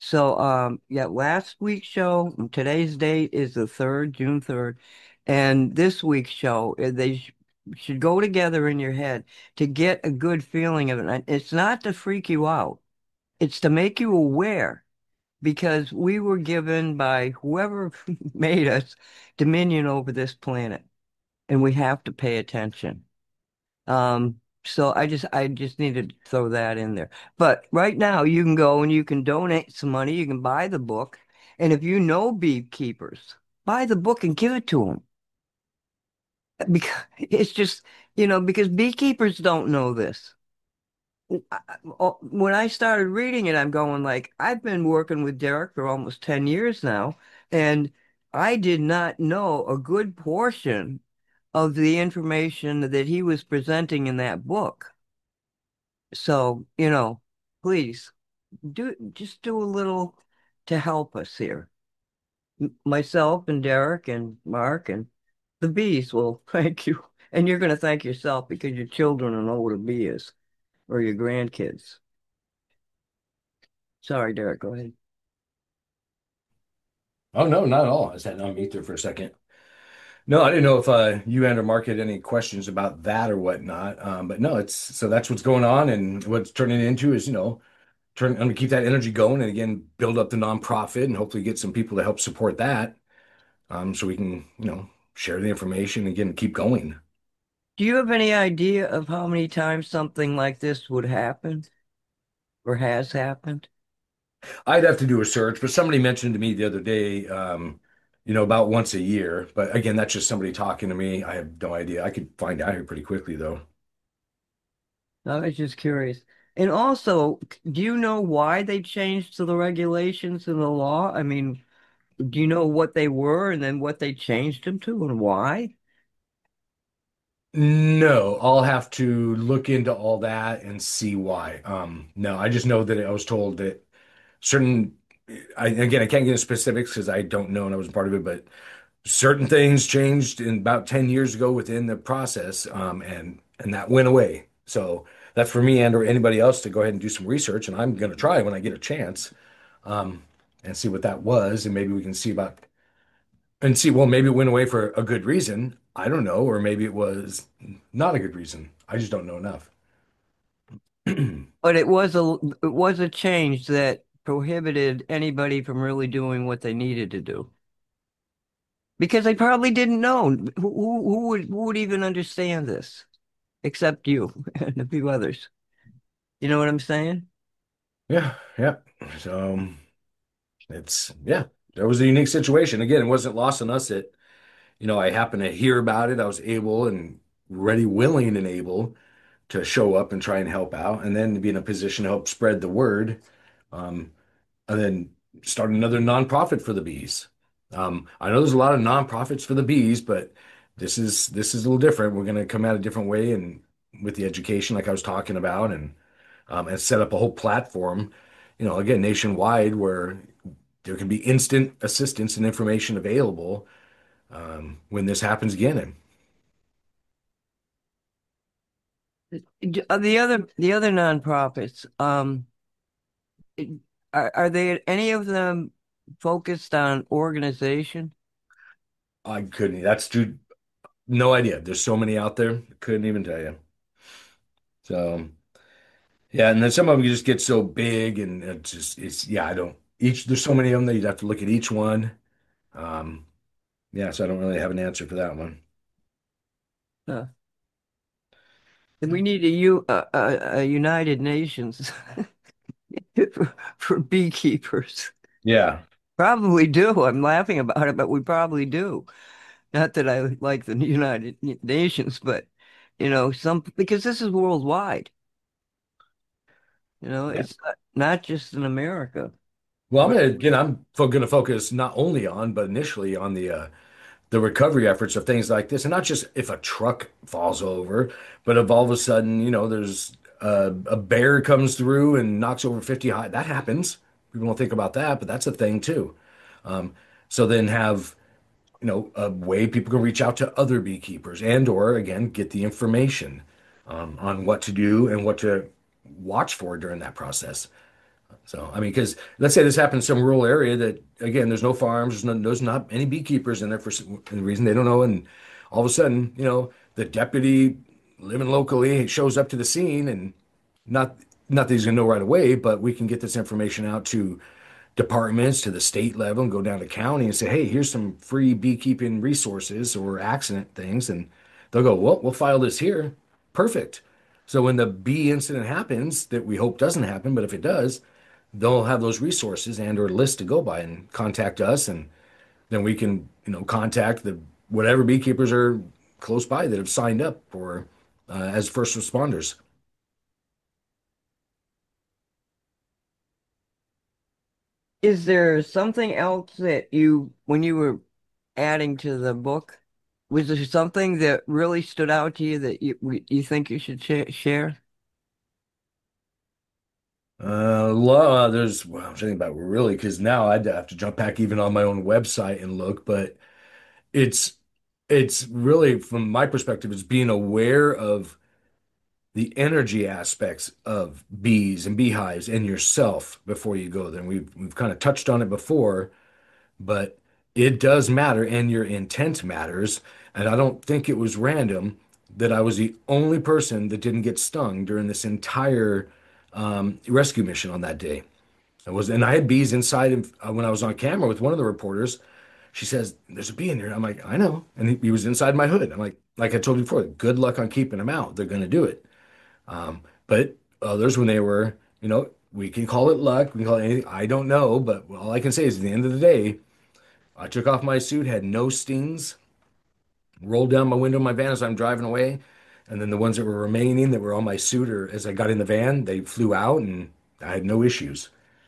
So, yeah, last week's show, today's date is the 3rd, June 3rd, and this week's show, they sh should go together in your head to get a good feeling of it. And it's not to freak you out. It's to make you aware because we were given by whoever made us dominion over this planet, and we have to pay attention. So I just needed to throw that in there. But right now you can go and you can donate some money, you can buy the book, and if you know beekeepers, buy the book and give it to them. Because it's just, because beekeepers don't know this. When I started reading it, I'm going like, I've been working with Derek for almost 10 years now, and I did not know a good portion of the information that he was presenting in that book. So, please do a little to help us here. Myself and Derek and Mark and the bees will thank you. And you're going to thank yourself because your children will know what a bee is or your grandkids. Sorry, Derek, go ahead. Oh no, not at all. I sat on mute there for a second. No, I didn't know if you and or Mark had any questions about that or whatnot. But no, it's so that's what's going on, and what's turning it into is, I'm gonna keep that energy going, and again, build up the nonprofit, and hopefully get some people to help support that, so we can, share the information and again keep going. Do you have any idea of how many times something like this would happen or has happened? I'd have to do a search, but somebody mentioned to me the other day, about once a year. But again, that's just somebody talking to me. I have no idea. I could find out here pretty quickly, though. I was just curious. And also, do you know why they changed to the regulations and the law? I mean, do you know what they were and then what they changed them to and why? No, I'll have to look into all that and see why. No, I just know that I was told that certain, again, I can't get into specifics because I don't know and I wasn't part of it, but certain things changed in about 10 years ago within the process, and that went away. So that's for me and or anybody else to go ahead and do some research, and I'm going to try when I get a chance, um, and see what that was, and maybe we can see about and see, well, maybe it went away for a good reason. I don't know, or maybe it was not a good reason. I just don't know enough. But it was a change that prohibited anybody from really doing what they needed to do. Because they probably didn't know. Who would even understand this except you and a few others. You know what I'm saying? Yeah, yeah. So yeah, that was a unique situation. Again, it wasn't lost on us that, I happened to hear about it. I was able and ready, willing, and able to show up and try and help out, and then to be in a position to help spread the word, um, and then start another nonprofit for the bees. I know there's a lot of nonprofits for the bees, but this is a little different. We're going to come at a different way, and with the education, like I was talking about, and set up a whole platform, again, nationwide where there can be instant assistance and information available, when this happens again. And The other nonprofits, are they any of them focused on organization? I couldn't. That's too. No idea. There's so many out there. Couldn't even tell you. So yeah, and then some of them just get so big, and it's yeah. I don't each. There's so many of them that you'd have to look at each one. Um, yeah, so I don't really have an answer for that one. Uh, we need a United Nations for beekeepers. Yeah, Probably do. I'm laughing about it, but we probably do. Not that I like the United Nations, but some because this is worldwide. yeah. It's not just in America. Well, But I'm going to focus not only on, but initially on the recovery efforts of things like this, and not just if a truck falls over, but if all of a sudden, there's a bear comes through and knocks over 50 high. That happens. People don't think about that, but that's a thing too. Um, so then have, a way people can reach out to other beekeepers and or again get the information, on what to do and what to watch for during that process. So, I mean, because let's say this happened in some rural area that, again, there's no farms, there's not any beekeepers in there for some reason they don't know. And all of a sudden, the deputy living locally shows up to the scene and not, not that he's going to know right away, but we can get this information out to departments, to the state level, and go down to county and say, hey, here's some free beekeeping resources or accident things. And they'll go, well, we'll file this here. Perfect. So when the bee incident happens, that we hope doesn't happen, but if it does, they'll have those resources and or list to go by and contact us, and then we can contact the whatever beekeepers are close by that have signed up for as first responders. Is there something else that when you were adding to the book, was there something that really stood out to you that you think you should share? There's well, I'm thinking about really because now I'd have to jump back even on my own website and look, but it's it's really from my perspective, it's being aware of the energy aspects of bees and beehives and yourself before you go there. And we've kind of touched on it before, but it does matter and your intent matters. And I don't think it was random that I was the only person that didn't get stung during this entire rescue mission on that day. And I had bees inside when I was on camera with one of the reporters. She says, "There's a bee in here." I'm like, "I know," and he was inside my hood. I'm like I told you before, good luck on keeping them out. They're going to do it. But others, when they were, we can call it luck, we can call it anything. I don't know, but all I can say is at the end of the day, I took off my suit, had no stings, rolled down my window in my van as I'm driving away. And then the ones that were remaining that were on my suit, or as I got in the van, they flew out and I had no issues.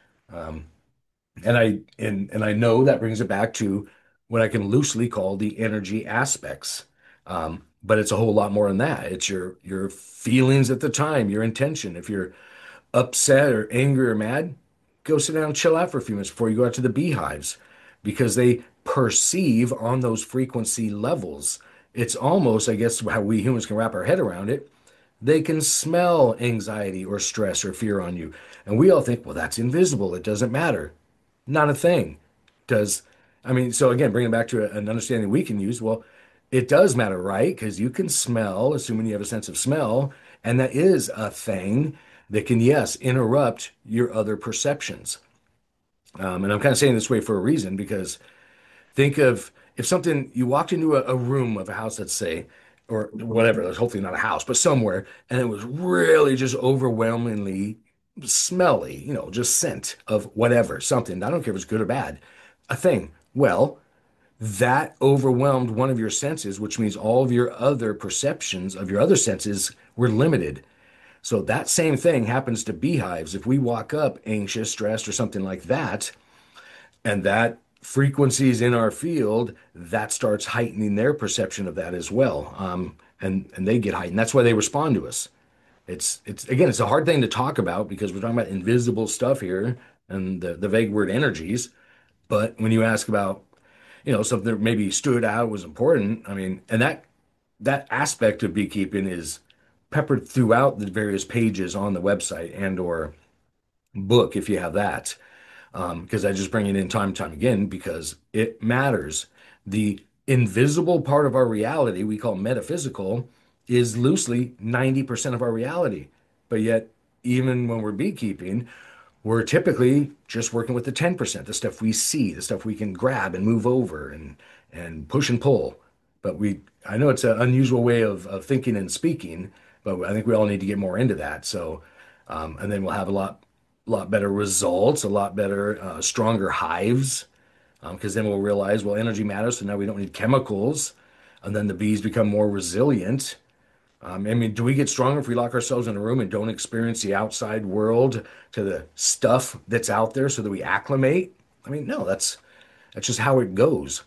And I know that brings it back to what I can loosely call the energy aspects. But it's a whole lot more than that. It's your feelings at the time, your intention. If you're upset or angry or mad, go sit down and chill out for a few minutes before you go out to the beehives because they perceive on those frequency levels. It's almost, I guess, how we humans can wrap our head around it. They can smell anxiety or stress or fear on you. And we all think, well, that's invisible. It doesn't matter. Not a thing. Does, I mean, so again, bringing it back to an understanding we can use, well, it does matter, right? Because you can smell, assuming you have a sense of smell, and that is a thing that can, yes, interrupt your other perceptions. And I'm kind of saying this way for a reason because think of if something you walked into a room of a house, let's say, or whatever, there's hopefully not a house, but somewhere, and it was really just overwhelmingly smelly, just scent of whatever, something. I don't care if it's good or bad, a thing. Well, that overwhelmed one of your senses, which means all of your other perceptions of your other senses were limited. So that same thing happens to beehives. If we walk up anxious, stressed, or something like that, and that frequencies in our field, that starts heightening their perception of that as well. And they get heightened. That's why they respond to us. It's again, it's a hard thing to talk about because we're talking about invisible stuff here and the vague word energies. But when you ask about, something that maybe stood out was important, I mean, and that aspect of beekeeping is peppered throughout the various pages on the website and or book if you have that because I just bring it in time and time again because it matters. The invisible part of our reality, we call metaphysical, is loosely 90% of our reality. But yet, even when we're beekeeping, we're typically just working with the 10%, the stuff we see, the stuff we can grab and move over and push and pull. But I know it's an unusual way of thinking and speaking, but I think we all need to get more into that. So, and then we'll have a lot better results, a lot better, stronger hives, because then we'll realize, well, energy matters, so now we don't need chemicals, and then the bees become more resilient. I mean, do we get stronger if we lock ourselves in a room and don't experience the outside world to the stuff that's out there so that we acclimate? I mean, no, that's just how it goes.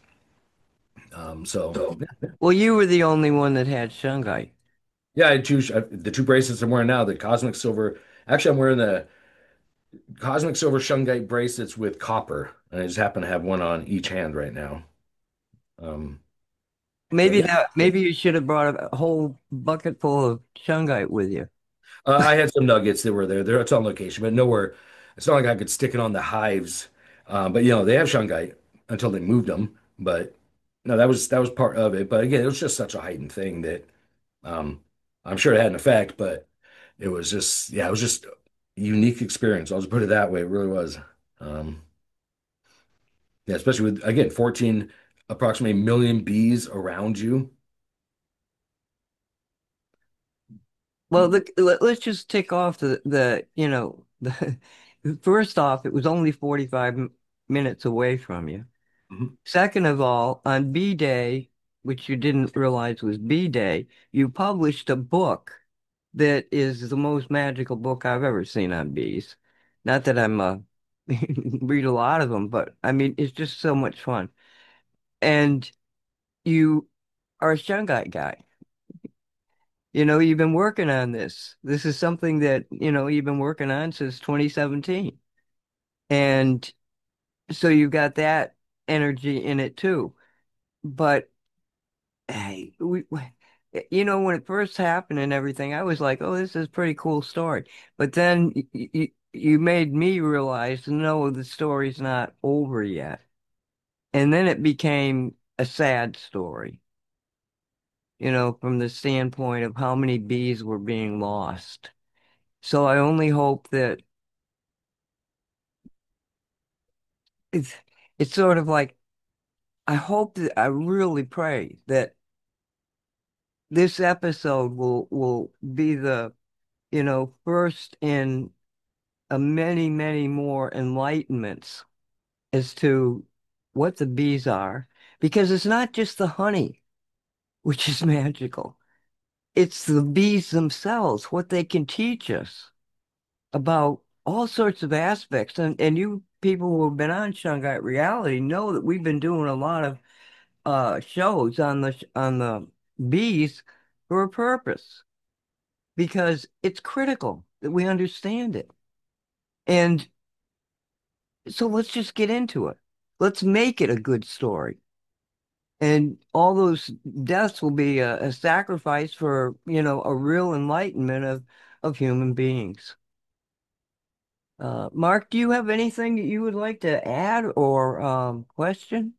So Well, you were the only one that had shungite. yeah, I choose the two bracelets I'm wearing now, the Cosmic Silver. Actually, I'm wearing the Cosmic Silver Shungite bracelets with copper, and I just happen to have one on each hand right now. Um, but yeah, Maybe you should have brought a whole bucket full of shungite with you. I had some nuggets that were there. It's on location, but nowhere. It's not like I could stick it on the hives. But you know, they have shungite until they moved them. But no, that was part of it. But again, it was just such a heightened thing that um, I'm sure it had an effect, but it was just yeah, it was just a unique experience. I'll just put it that way. It really was. Um, yeah, especially with again 14 approximately million bees around you. Well, let's just tick off the first off, it was only 45 minutes away from you. Mhm. Second of all, on B Day, which you didn't realize was B Day, you published a book that is the most magical book I've ever seen on bees. Not that I'm read a lot of them, but I mean it's just so much fun. And you are a shungite guy. You've been working on this. This is something that, you've been working on since 2017. And so you've got that energy in it too. But hey, when it first happened and everything, I was like, oh, this is a pretty cool story. But then you made me realize, no, the story's not over yet. And then it became a sad story, from the standpoint of how many bees were being lost. So I only hope that it's it's sort of like I really pray that this episode will be the, first in a many, many more enlightenments as to what the bees are, because it's not just the honey, which is magical. It's the bees themselves, what they can teach us about all sorts of aspects. And you people who have been on Shungite Reality know that we've been doing a lot of shows on the bees for a purpose, because it's critical that we understand it. And so let's just get into it. Let's make it a good story. And all those deaths will be a sacrifice for, a real enlightenment of human beings. Mark, do you have anything that you would like to add or question?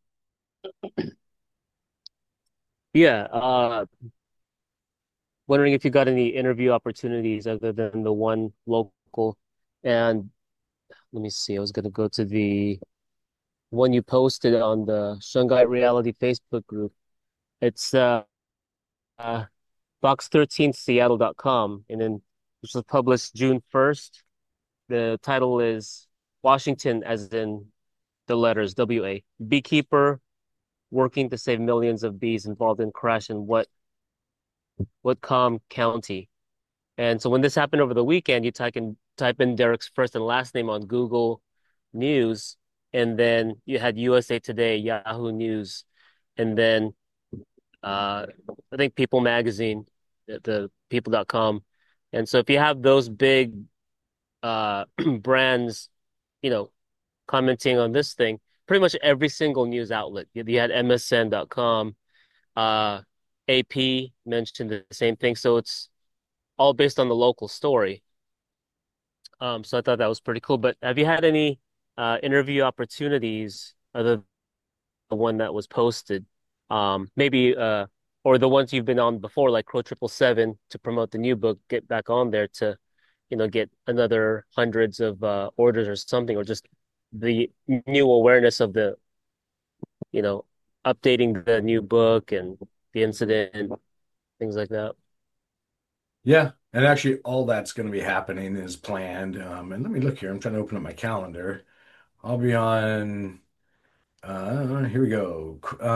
Yeah, wondering if you got any interview opportunities other than the one local. And let me see, I was gonna go to the one you posted on the Shanghai Reality Facebook group. It's uh box13seattle.com, and then this was published June 1st. The title is Washington, as in the letters WA. Beekeeper working to save millions of bees involved in crash in Whatcom County. And so when this happened over the weekend, you type in Derek's first and last name on Google News, and then you had USA Today, Yahoo News, and then uh, I think People Magazine, the people.com. And so if you have those big brands, you know, commenting on this thing, pretty much every single news outlet. You had MSN.com, uh, AP mentioned the same thing. So it's all based on the local story. So I thought that was pretty cool. But have you had any interview opportunities other than the one that was posted? Maybe or the ones you've been on before, like Crow 777, to promote the new book, get back on there to, get another hundreds of orders or something, or just the new awareness of the, you know, updating the new book and the incident, things like that. Yeah, and actually, all that's going to be happening is planned. And let me look here. I'm trying to open up my calendar. I'll be on. Here we go.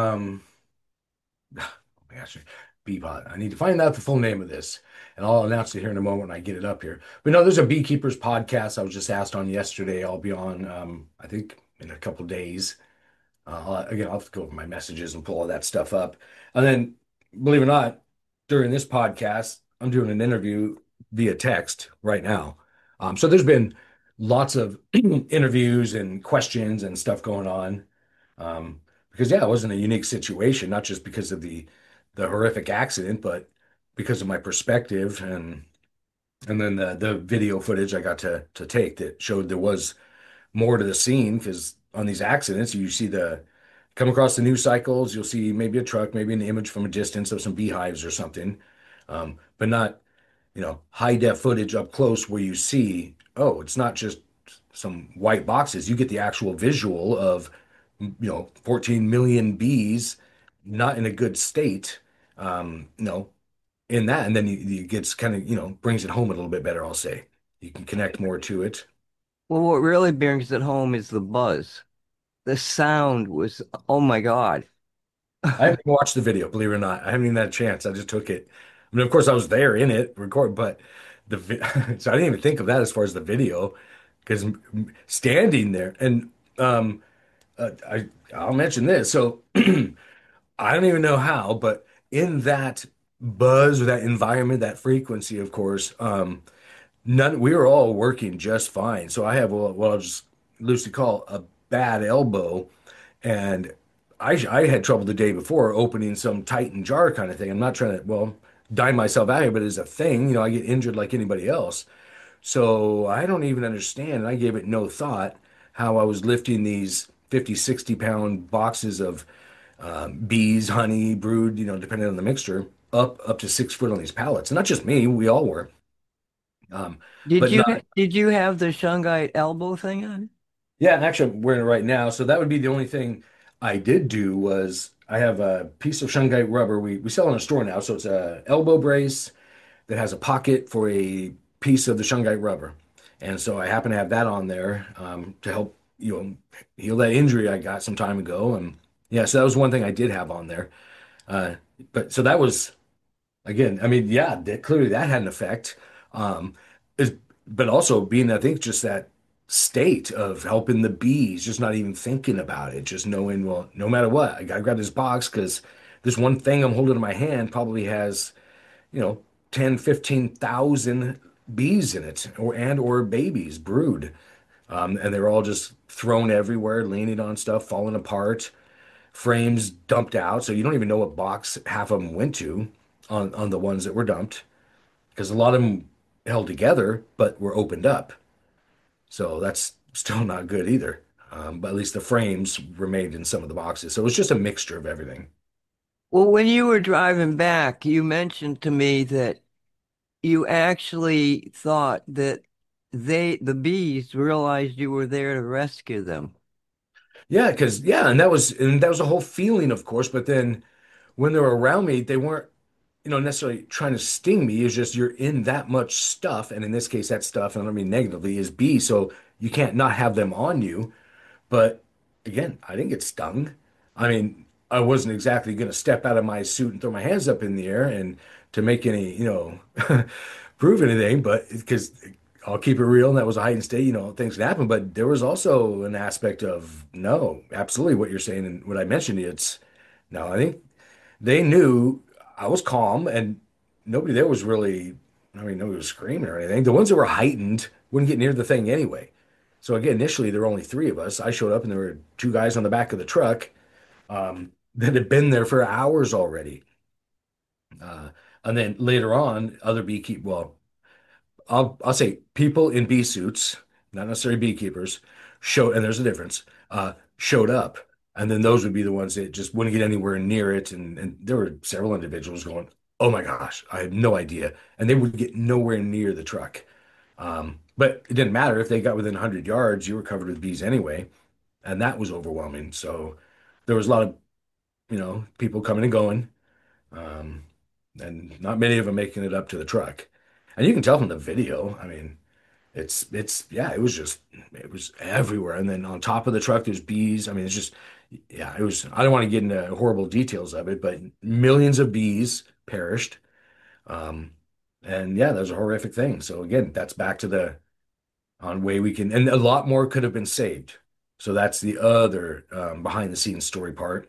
Oh my gosh, Beepot. I need to find out the full name of this, and I'll announce it here in a moment when I get it up here. But no, there's a beekeepers podcast I was just asked on yesterday. I'll be on. I think in a couple days. I'll have to go over my messages and pull all that stuff up. And then, believe it or not, during this podcast, I'm doing an interview via text right now. So there's been lots of interviews and questions and stuff going on. Because yeah, it wasn't a unique situation, not just because of the horrific accident, but because of my perspective and And then the video footage I got to take that showed there was more to the scene because on these accidents you see the come across the news cycles, you'll see maybe a truck, maybe an image from a distance of some beehives or something, but not high def footage up close where you see, oh, it's not just some white boxes. You get the actual visual of 14 million bees not in a good state, in that, and then you gets kind of brings it home a little bit better. I'll say you can connect more to it. Well, what really brings it home is the buzz. The sound was, oh my God. I haven't even watched the video, believe it or not. I haven't even had a chance. I just took it. I mean, of course, I was there in it, record, but so I didn't even think of that as far as the video, because standing there and I'll mention this. So I don't even know how, but in that buzz or that environment, that frequency, of course, none. We were all working just fine. So I have what I'll just loosely call a bad elbow, and I had trouble the day before opening some Titan jar kind of thing. I'm not trying to, well, dime myself out here, but it's a thing. I get injured like anybody else. So I don't even understand, and I gave it no thought how I was lifting these 50, 60 pound boxes of bees, honey, brood, depending on the mixture, up to 6 foot on these pallets. And not just me, we all were. Um, Did but you not, did you have the Shungite elbow thing on? yeah, and actually I'm wearing it right now. So that would be the only thing I did do was I have a piece of shungite rubber. We sell in a store now, so it's a elbow brace that has a pocket for a piece of the shungite rubber. And so I happen to have that on there to help, heal that injury I got some time ago. And yeah, so that was one thing I did have on there. Uh, but so that was again, I mean, yeah, clearly that had an effect. Um, is but also being, I think, just that state of helping the bees, just not even thinking about it, just knowing, well, no matter what, I gotta grab this box because this one thing I'm holding in my hand probably has, you know, 10, 15,000 bees in it or babies, brood. And they're all just thrown everywhere, leaning on stuff, falling apart, frames dumped out. So you don't even know what box half of them went to on the ones that were dumped because a lot of them held together but were opened up. So that's still not good either. But at least the frames remained in some of the boxes. So it was just a mixture of everything. Well, when you were driving back, you mentioned to me that you actually thought that the bees realized you were there to rescue them. Yeah, because yeah, and that was a whole feeling, of course. But then when they were around me, they weren't, necessarily trying to sting me. It's just you're in that much stuff, and in this case, that stuff, and I don't mean negatively, is bees. So you can't not have them on you. But again, I didn't get stung. I mean, I wasn't exactly going to step out of my suit and throw my hands up in the air and to make any, prove anything, but because I'll keep it real, and that was a heightened state, things can happen. But there was also an aspect of no, absolutely what you're saying and what I mentioned. It's no, I think they knew I was calm and nobody there was really, I mean, nobody was screaming or anything. The ones that were heightened wouldn't get near the thing anyway. So again, initially there were only three of us. I showed up and there were two guys on the back of the truck that had been there for hours already. Uh, and then later on, other beekeep well, I'll say people in bee suits, not necessarily beekeepers, and there's a difference, showed up. And then those would be the ones that just wouldn't get anywhere near it. And there were several individuals going, oh my gosh, I had no idea. And they would get nowhere near the truck. But it didn't matter if they got within 100 yards, you were covered with bees anyway. And that was overwhelming. So there was a lot of, people coming and going, um, and not many of them making it up to the truck. And you can tell from the video. I mean, yeah, it was everywhere. And then on top of the truck, there's bees. I mean, it's just yeah, it was. I don't want to get into horrible details of it, but millions of bees perished. Um, and yeah, that was a horrific thing. So again, that's back to the on way we can, and a lot more could have been saved. So that's the other behind the scenes story part.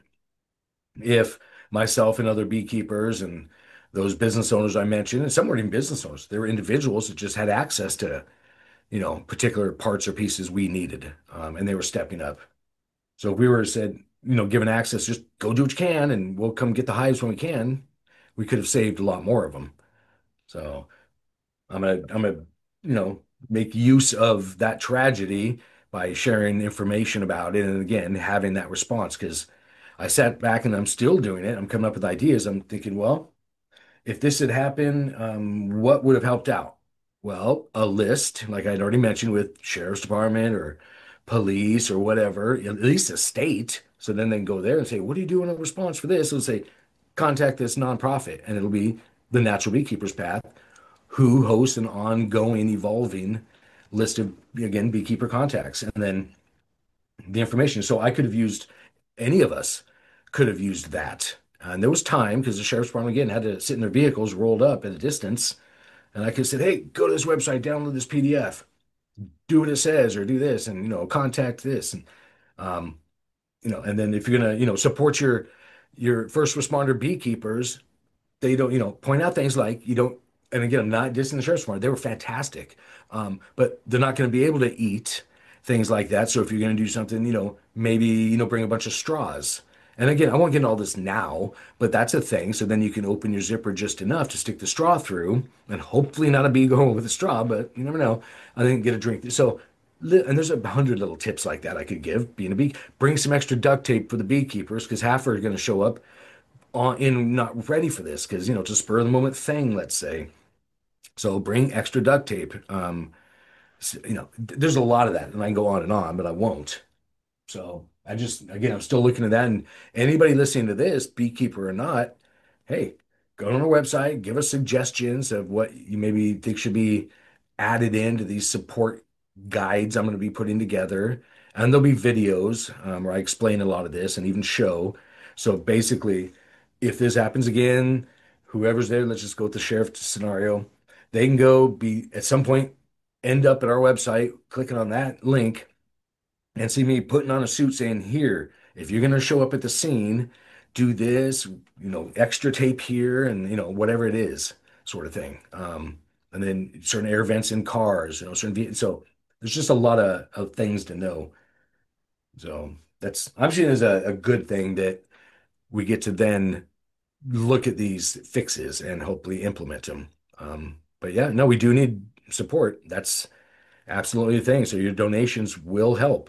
If myself and other beekeepers and those business owners I mentioned, and some weren't even business owners, they were individuals that just had access to particular parts or pieces we needed, and they were stepping up. So if we were said, given access, just go do what you can, and we'll come get the hives when we can, we could have saved a lot more of them. So I'm gonna, make use of that tragedy by sharing information about it, and again, having that response because I sat back and I'm still doing it. I'm coming up with ideas. I'm thinking, well, if this had happened, what would have helped out? Well, a list, like I'd already mentioned, with sheriff's department or police or whatever, at least a state. So then they can go there and say, "What do you do in a response for this?" It'll say, "Contact this nonprofit," and it'll be the Natural Beekeepers Path, who hosts an ongoing, evolving list of, again, beekeeper contacts, and then the information. So I could have used, any of us could have used that. And there was time because the sheriff's department again had to sit in their vehicles rolled up at a distance. And I could have said, hey, go to this website, download this PDF, do what it says, or do this, and contact this. And um, and then if you're gonna, support your first responder beekeepers, they don't, point out things like you don't, and again, I'm not dissing the sheriff's department. They were fantastic. But they're not going to be able to eat things like that. So if you're going to do something, maybe, bring a bunch of straws. And again, I won't get into all this now, but that's a thing. So then you can open your zipper just enough to stick the straw through and hopefully not a bee going with a straw, but you never know. I think get a drink. So, and there's 100 little tips like that I could give being a bee. Bring some extra duct tape for the beekeepers because half are going to show up not ready for this because it's a spur of the moment thing, let's say. So bring extra duct tape. There's a lot of that, and I can go on and on, but I won't. So I just, again, I'm still looking at that. And anybody listening to this, beekeeper or not, hey, go on our website, give us suggestions of what you maybe think should be added into these support guides I'm going to be putting together. And there'll be videos where I explain a lot of this and even show. So basically, if this happens again, whoever's there, let's just go with the sheriff scenario, they can go be at some point, end up at our website, clicking on that link and see me putting on a suit saying, here, if you're going to show up at the scene, do this, extra tape here, and, whatever it is, sort of thing. And then certain air vents in cars, so there's just a lot of things to know. So I'm seeing as a good thing that we get to then look at these fixes and hopefully implement them. But yeah, no, we do need support. That's absolutely the thing. So your donations will help.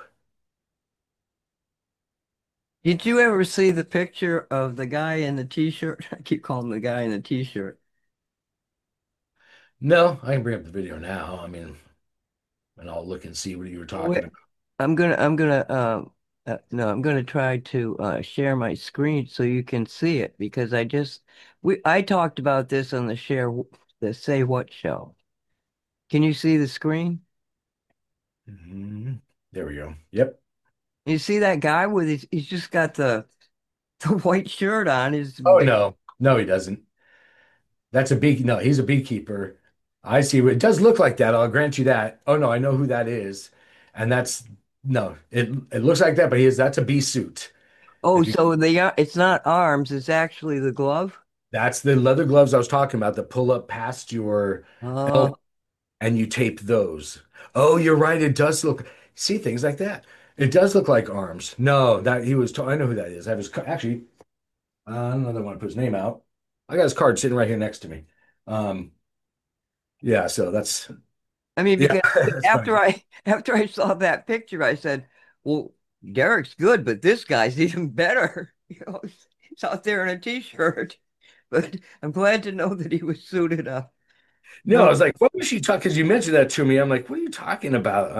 Did you ever see the picture of the guy in the t-shirt? I keep calling him the guy in the t-shirt. No, I can bring up the video now. I mean, and I'll look and see what you were talking Wait, about. I'm gonna try to share my screen so you can see it because I talked about this on the Say What show. Can you see the screen? There we go. Yep. You see that guy with he's just got the white shirt on, his Oh big. no, no, he doesn't. That's a bee. No, he's a beekeeper. I see. It does look like that. I'll grant you that. Oh no, I know who that is, and that's no. It looks like that, but he is. That's a bee suit. Oh, If you, so it's not arms, it's actually the glove. that's the leather gloves I was talking about that pull up past your Uh, elbow, and you tape those. Oh, you're right. It does look. See things like that. It does look like arms. No, that he was. I know who that is. I was actually. I don't know that I want to put his name out. I got his card sitting right here next to me. Um, yeah, so that's I mean, yeah, because that's funny. after I saw that picture, I said, "Well, Derek's good, but this guy's even better." He's out there in a t-shirt. But I'm glad to know that he was suited up. No, I No, was like, what was she talking? Because you mentioned that to me. I'm like, what are you talking about?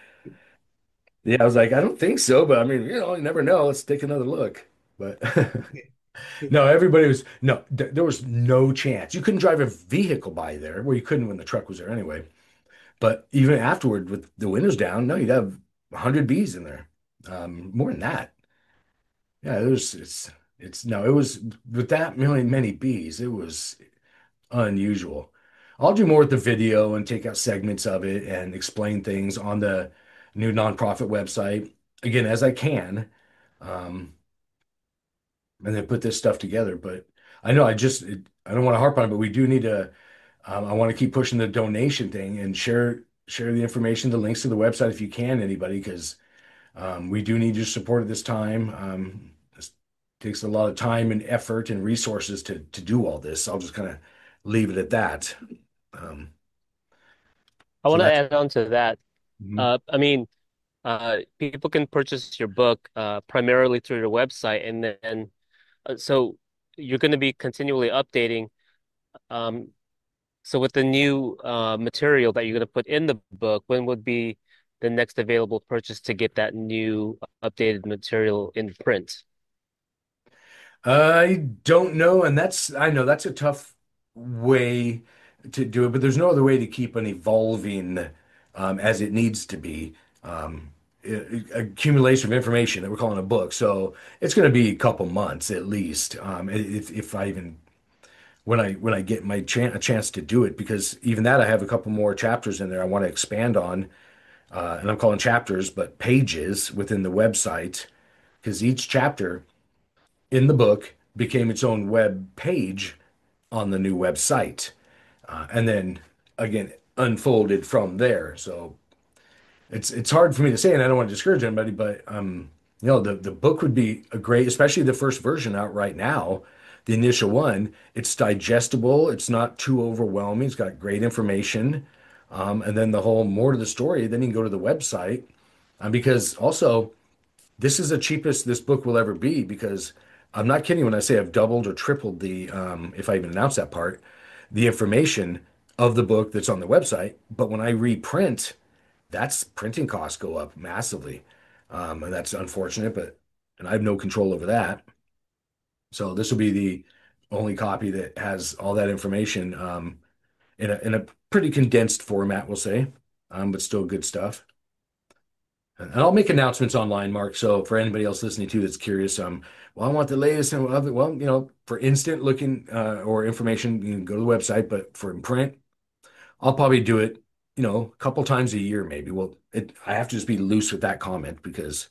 Yeah, I was like, I don't think so, but I mean, you never know. Let's take another look. But no, everybody was no, there was no chance. You couldn't drive a vehicle by there. Well, you couldn't when the truck was there anyway. But even afterward, with the windows down, no, you'd have 100 bees in there. More than that. Yeah, it's no, it was with that many bees, it was unusual. I'll do more with the video and take out segments of it and explain things on the new nonprofit website again as I can, um, and then put this stuff together. But I know I don't want to harp on it, but we do need to. I want to keep pushing the donation thing and share the information, the links to the website if you can, anybody, because we do need your support at this time. This takes a lot of time and effort and resources to do all this. I'll just kind of leave it at that. Um, I So want to that's add on to that. mhm. I mean, people can purchase your book primarily through your website, and then so you're going to be continually updating. Um, so with the new material that you're going to put in the book, when would be the next available purchase to get that new updated material in print? I don't know, and I know that's a tough way to do it, but there's no other way to keep an evolving as it needs to be. Um, Accumulation of information that we're calling a book. So it's going to be a couple months at least, if I even when I get a chance to do it, because even that I have a couple more chapters in there I want to expand on, and I'm calling chapters, but pages within the website, because each chapter in the book became its own web page on the new website, and then again unfolded from there. So it's hard for me to say, and I don't want to discourage anybody, but the book would be a great, especially the first version out right now, the initial one. It's digestible. It's not too overwhelming. It's got great information, and then the whole more to the story. Then you can go to the website, because also this is the cheapest this book will ever be, because I'm not kidding when I say I've doubled or tripled the, if I even announce that part, the information of the book that's on the website. But when I reprint, that's printing costs go up massively. And that's unfortunate, but and I have no control over that. So this will be the only copy that has all that information, in a pretty condensed format, we'll say, but still good stuff. And I'll make announcements online, Mark. So for anybody else listening to that's curious, well, I want the latest and other. Well, for instant looking or information, you can go to the website. But for in print, I'll probably do it, a couple times a year, maybe. Well, I have to just be loose with that comment, because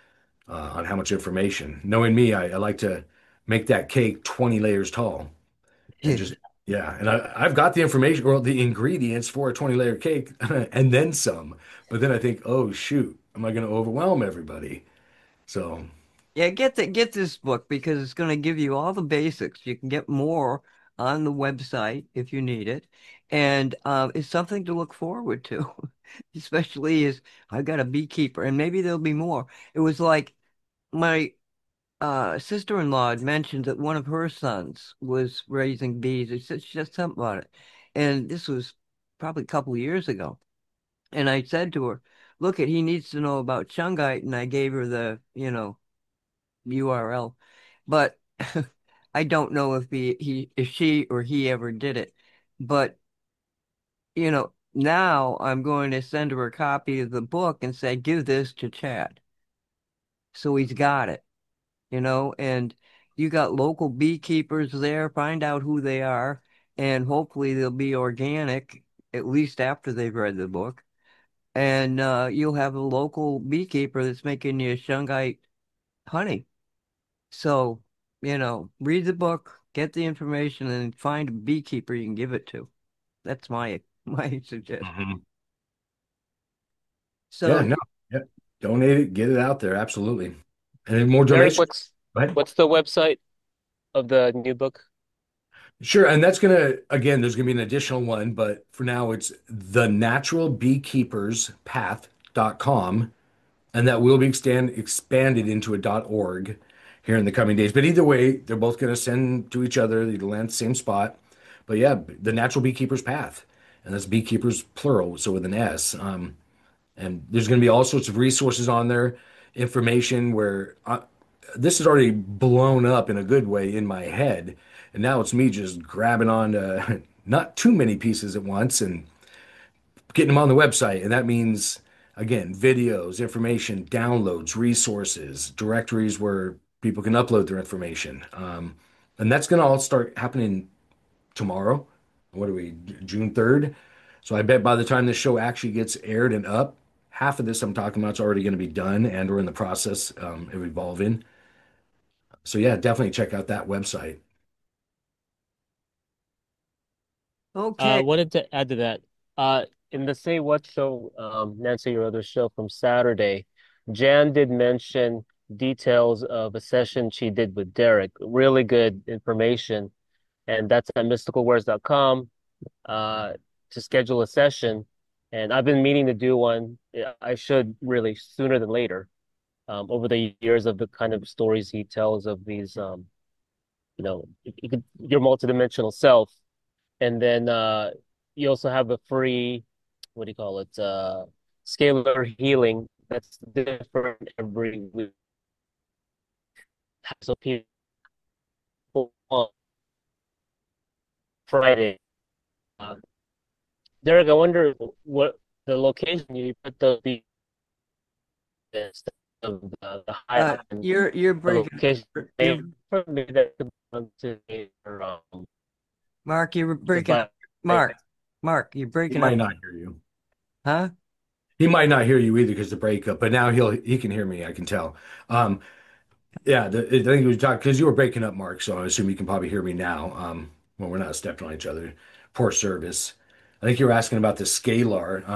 on how much information. Knowing me, I like to make that cake 20 layers tall, and just yeah. And I've got the information or the ingredients for a 20-layer cake and then some. But then I think, oh shoot, am I going to overwhelm everybody? So Yeah, get this book because it's going to give you all the basics. You can get more on the website if you need it, and it's something to look forward to. Especially as I've got a beekeeper, and maybe there'll be more. It was like my sister-in-law had mentioned that one of her sons was raising bees. She said something about it, and this was probably a couple of years ago. And I said to her, "Look, he needs to know about shungite," and I gave her the, URL, but I don't know if she or he ever did it. But now I'm going to send her a copy of the book and say, give this to Chad. So he's got it, and you got local beekeepers there, find out who they are, and hopefully they'll be organic, at least after they've read the book. And you'll have a local beekeeper that's making you shungite honey. So, read the book, get the information, and find a beekeeper you can give it to. That's my my suggestion. mhm. So, Yeah, no, yeah, donate it, get it out there, absolutely. And then more Derek, donations. Go ahead. what's the website of the new book? Sure, and that's again, there's gonna be an additional one, but for now it's thenaturalbeekeeperspath.com, and that will be expanded into a .org here in the coming days. But either way, they're both gonna send to each other, they'll land the same spot. But yeah, the Natural Beekeeper's Path, and that's beekeepers plural, so with an S. And there's going to be all sorts of resources on there, information where this is already blown up in a good way in my head. And now it's me just grabbing on to not too many pieces at once and getting them on the website. And that means, again, videos, information, downloads, resources, directories where people can upload their information. And that's going to all start happening tomorrow. What are we, June 3rd? So I bet by the time this show actually gets aired and up, half of this I'm talking about is already going to be done and we're in the process of evolving. So yeah, definitely check out that website. okay. Wanted to add to that. In the Say What show, Nancy, your other show from Saturday, Jan did mention details of a session she did with Derek. Really good information. And that's at mysticalwares.com to schedule a session. and I've been meaning to do one. Yeah, I should really sooner than later. Over the years of the kind of stories he tells of these, your multidimensional self, and then you also have a free, what do you call it? Scalar healing that's different every week. So people on Friday. Uh, Derek, I wonder what the location you put the instead of the Highland You're breaking. location. You're Maybe that could belong to or Mark. You're the breaking up. vibe. Mark, you're He breaking might up. not hear you. Huh? He might not hear you either because the breakup, but now he can hear me. I can tell. Um, yeah, I think he was talking because you were breaking up, Mark. So I assume you can probably hear me now. When we're not stepping on each other. Poor service. I think you were asking about the scalar.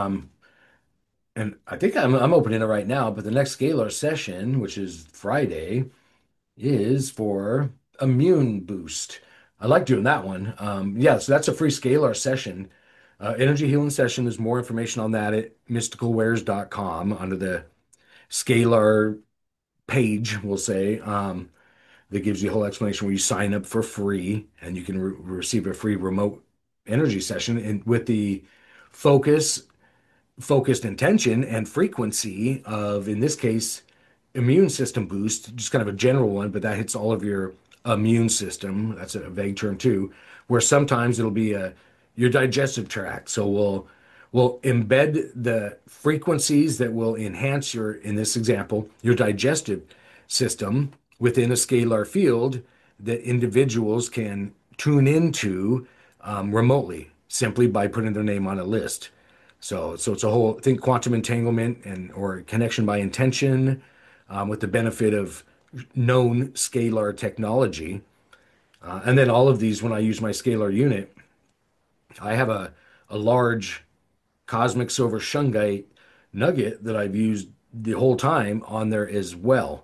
And I think I'm opening it right now. But the next scalar session, which is Friday, is for immune boost. I like doing that one. Yeah, so that's a free scalar session. Energy healing session. There's more information on that at mysticalwares.com under the scalar page, we'll say, that gives you a whole explanation where you sign up for free and you can receive a free remote energy session and with the focus, focused intention and frequency of, in this case, immune system boost, just kind of a general one, but that hits all of your immune system. That's a vague term too, where sometimes it'll be your digestive tract. So we'll embed the frequencies that will enhance your, in this example, your digestive system within a scalar field that individuals can tune into remotely simply by putting their name on a list. So it's a whole, I think quantum entanglement and or connection by intention with the benefit of known scalar technology. And then all of these, when I use my scalar unit, I have a large cosmic silver shungite nugget that I've used the whole time on there as well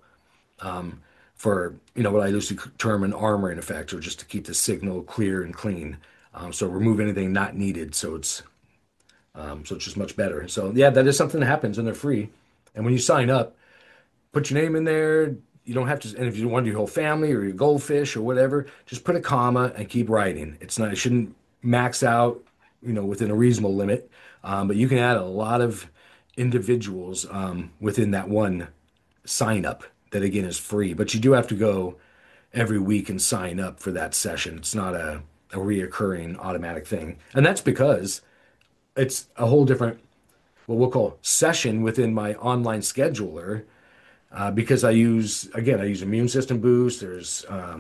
for, what I loosely term an armoring effect, or just to keep the signal clear and clean. So remove anything not needed. So it's just much better. So yeah, that is something that happens and they're free. And when you sign up, put your name in there. You don't have to, and if you want your whole family or your goldfish or whatever, just put a comma and keep writing. It's not, it shouldn't max out, within a reasonable limit. But you can add a lot of individuals within that one sign up that again is free. But you do have to go every week and sign up for that session. It's not a reoccurring automatic thing. And that's because it's a whole different, what we'll call session within my online scheduler because I use immune system boost. There's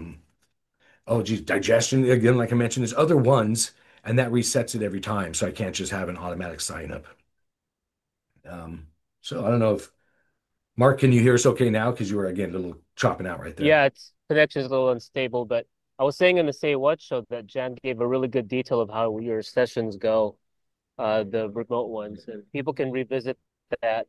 oh geez, digestion again, like I mentioned. There's other ones, and that resets it every time. So I can't just have an automatic sign up. Um, so I don't know if Mark, can you hear us okay now? Because you were again a little chopping out right there. Yeah, its connection is a little unstable, but I was saying in the Say What show that Jan gave a really good detail of how your sessions go, the remote ones, and people can revisit that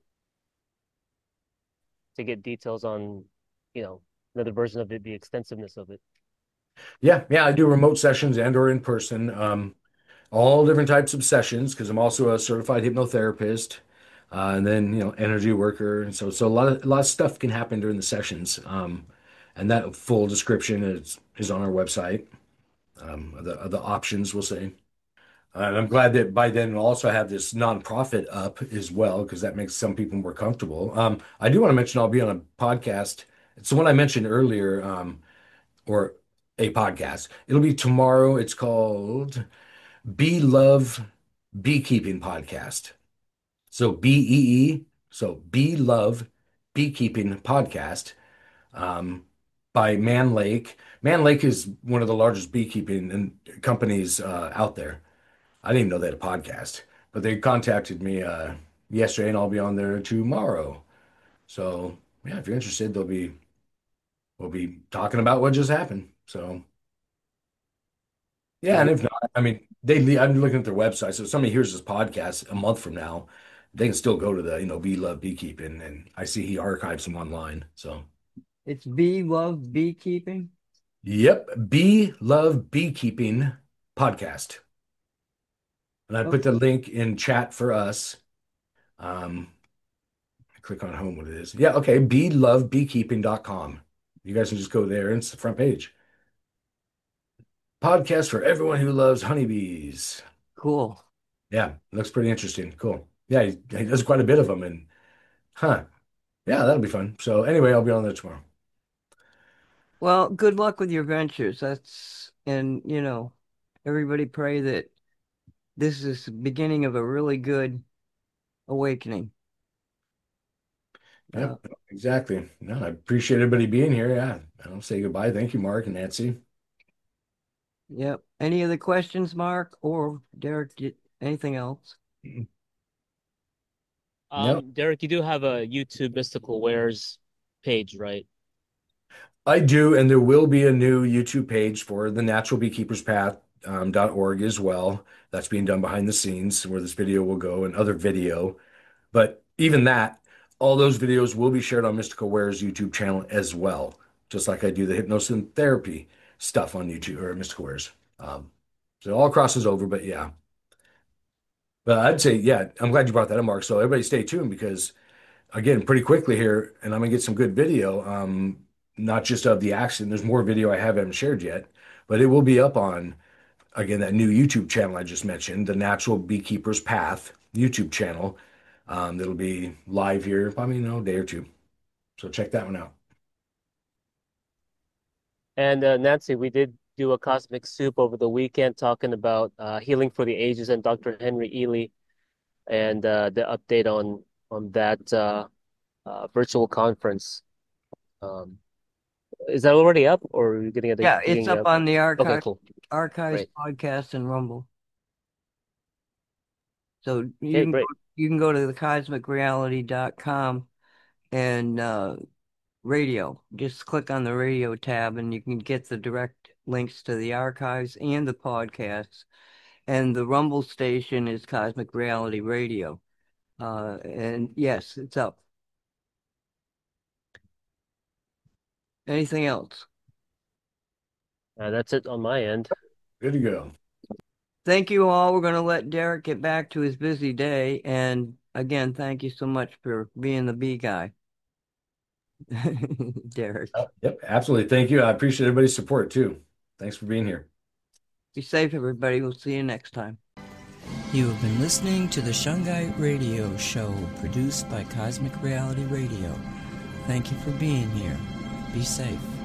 to get details on, you know, another version of it, the extensiveness of it. Yeah, yeah, I do remote sessions and or in person. All different types of sessions because I'm also a certified hypnotherapist, and then energy worker, and so a lot of stuff can happen during the sessions. And that full description is on our website. Of the options we'll say. And I'm glad that by then we'll also have this nonprofit up as well because that makes some people more comfortable. I do want to mention I'll be on a podcast. It's the one I mentioned earlier, or a podcast. It'll be tomorrow. It's called Bee Love Beekeeping Podcast. So BEE, so Bee Love Beekeeping Podcast by Man Lake. Man Lake is one of the largest beekeeping companies out there. I didn't even know they had a podcast, but they contacted me yesterday, and I'll be on there tomorrow. So yeah, if you're interested, we'll be talking about what just happened. So yeah, and Cool. if not, I mean, I'm looking at their website. So if somebody hears this podcast a month from now, they can still go to the We Love Beekeeping, and I see he archives them online. So It's Bee Love Beekeeping. yep, Bee Love Beekeeping Podcast. And I put the Okay, link in chat for us. Um, click on home what it is. Yeah, okay. Belovebeekeeping.com. You guys can just go there and it's the front page. Podcast for everyone who loves honeybees. cool. Yeah, looks pretty interesting. Cool. Yeah, he does quite a bit of them and huh. Yeah, that'll be fun. So anyway, I'll be on there tomorrow. Well, good luck with your ventures. And everybody pray that this is the beginning of a really good awakening. Uh, Yep, exactly. No, I appreciate everybody being here. Yeah, I'll say goodbye. Thank you, Mark and Nancy. yep. Any other questions, Mark or Derek? Anything else? No, Derek, you do have a YouTube Mystical Wares page, right? I do, and there will be a new YouTube page for the Natural Beekeepers Path .org as well. That's being done behind the scenes where this video will go and other video. But even that, all those videos will be shared on Mystical Ware's YouTube channel as well, just like I do the hypnosis and therapy stuff on YouTube or Mystical Ware's. So it all crosses over, but yeah. But I'd say, yeah, I'm glad you brought that up, Mark. So everybody stay tuned because again, pretty quickly here, and I'm gonna get some good video, not just of the accident. There's more video I haven't shared yet, but it will be up on again that new YouTube channel I just mentioned, the Natural Beekeepers Path YouTube channel. That'll be live here, probably a day or two. So check that one out. And Nancy, we did do a Cosmic Soup over the weekend talking about Healing for the Ages and Dr. Henry Ealy and the update on that virtual conference. Um, is that already up, or are you getting it Yeah, it's getting it up up? on the Okay, cool, archives great. podcast and Rumble. So Okay, great. you can go to the cosmicreality.com and radio. Just click on the radio tab and you can get the direct links to the archives and the podcasts. And the Rumble station is Cosmic Reality Radio. And yes, it's up. Anything else? That's it on my end. Good to go. Thank you all. We're going to let Derek get back to his busy day. And again, thank you so much for being the bee guy, Derek. Yep, absolutely. Thank you. I appreciate everybody's support too. Thanks for being here. Be safe, everybody. We'll see you next time. You have been listening to the Shungite Radio Show, produced by Cosmic Reality Radio. Thank you for being here. Be safe.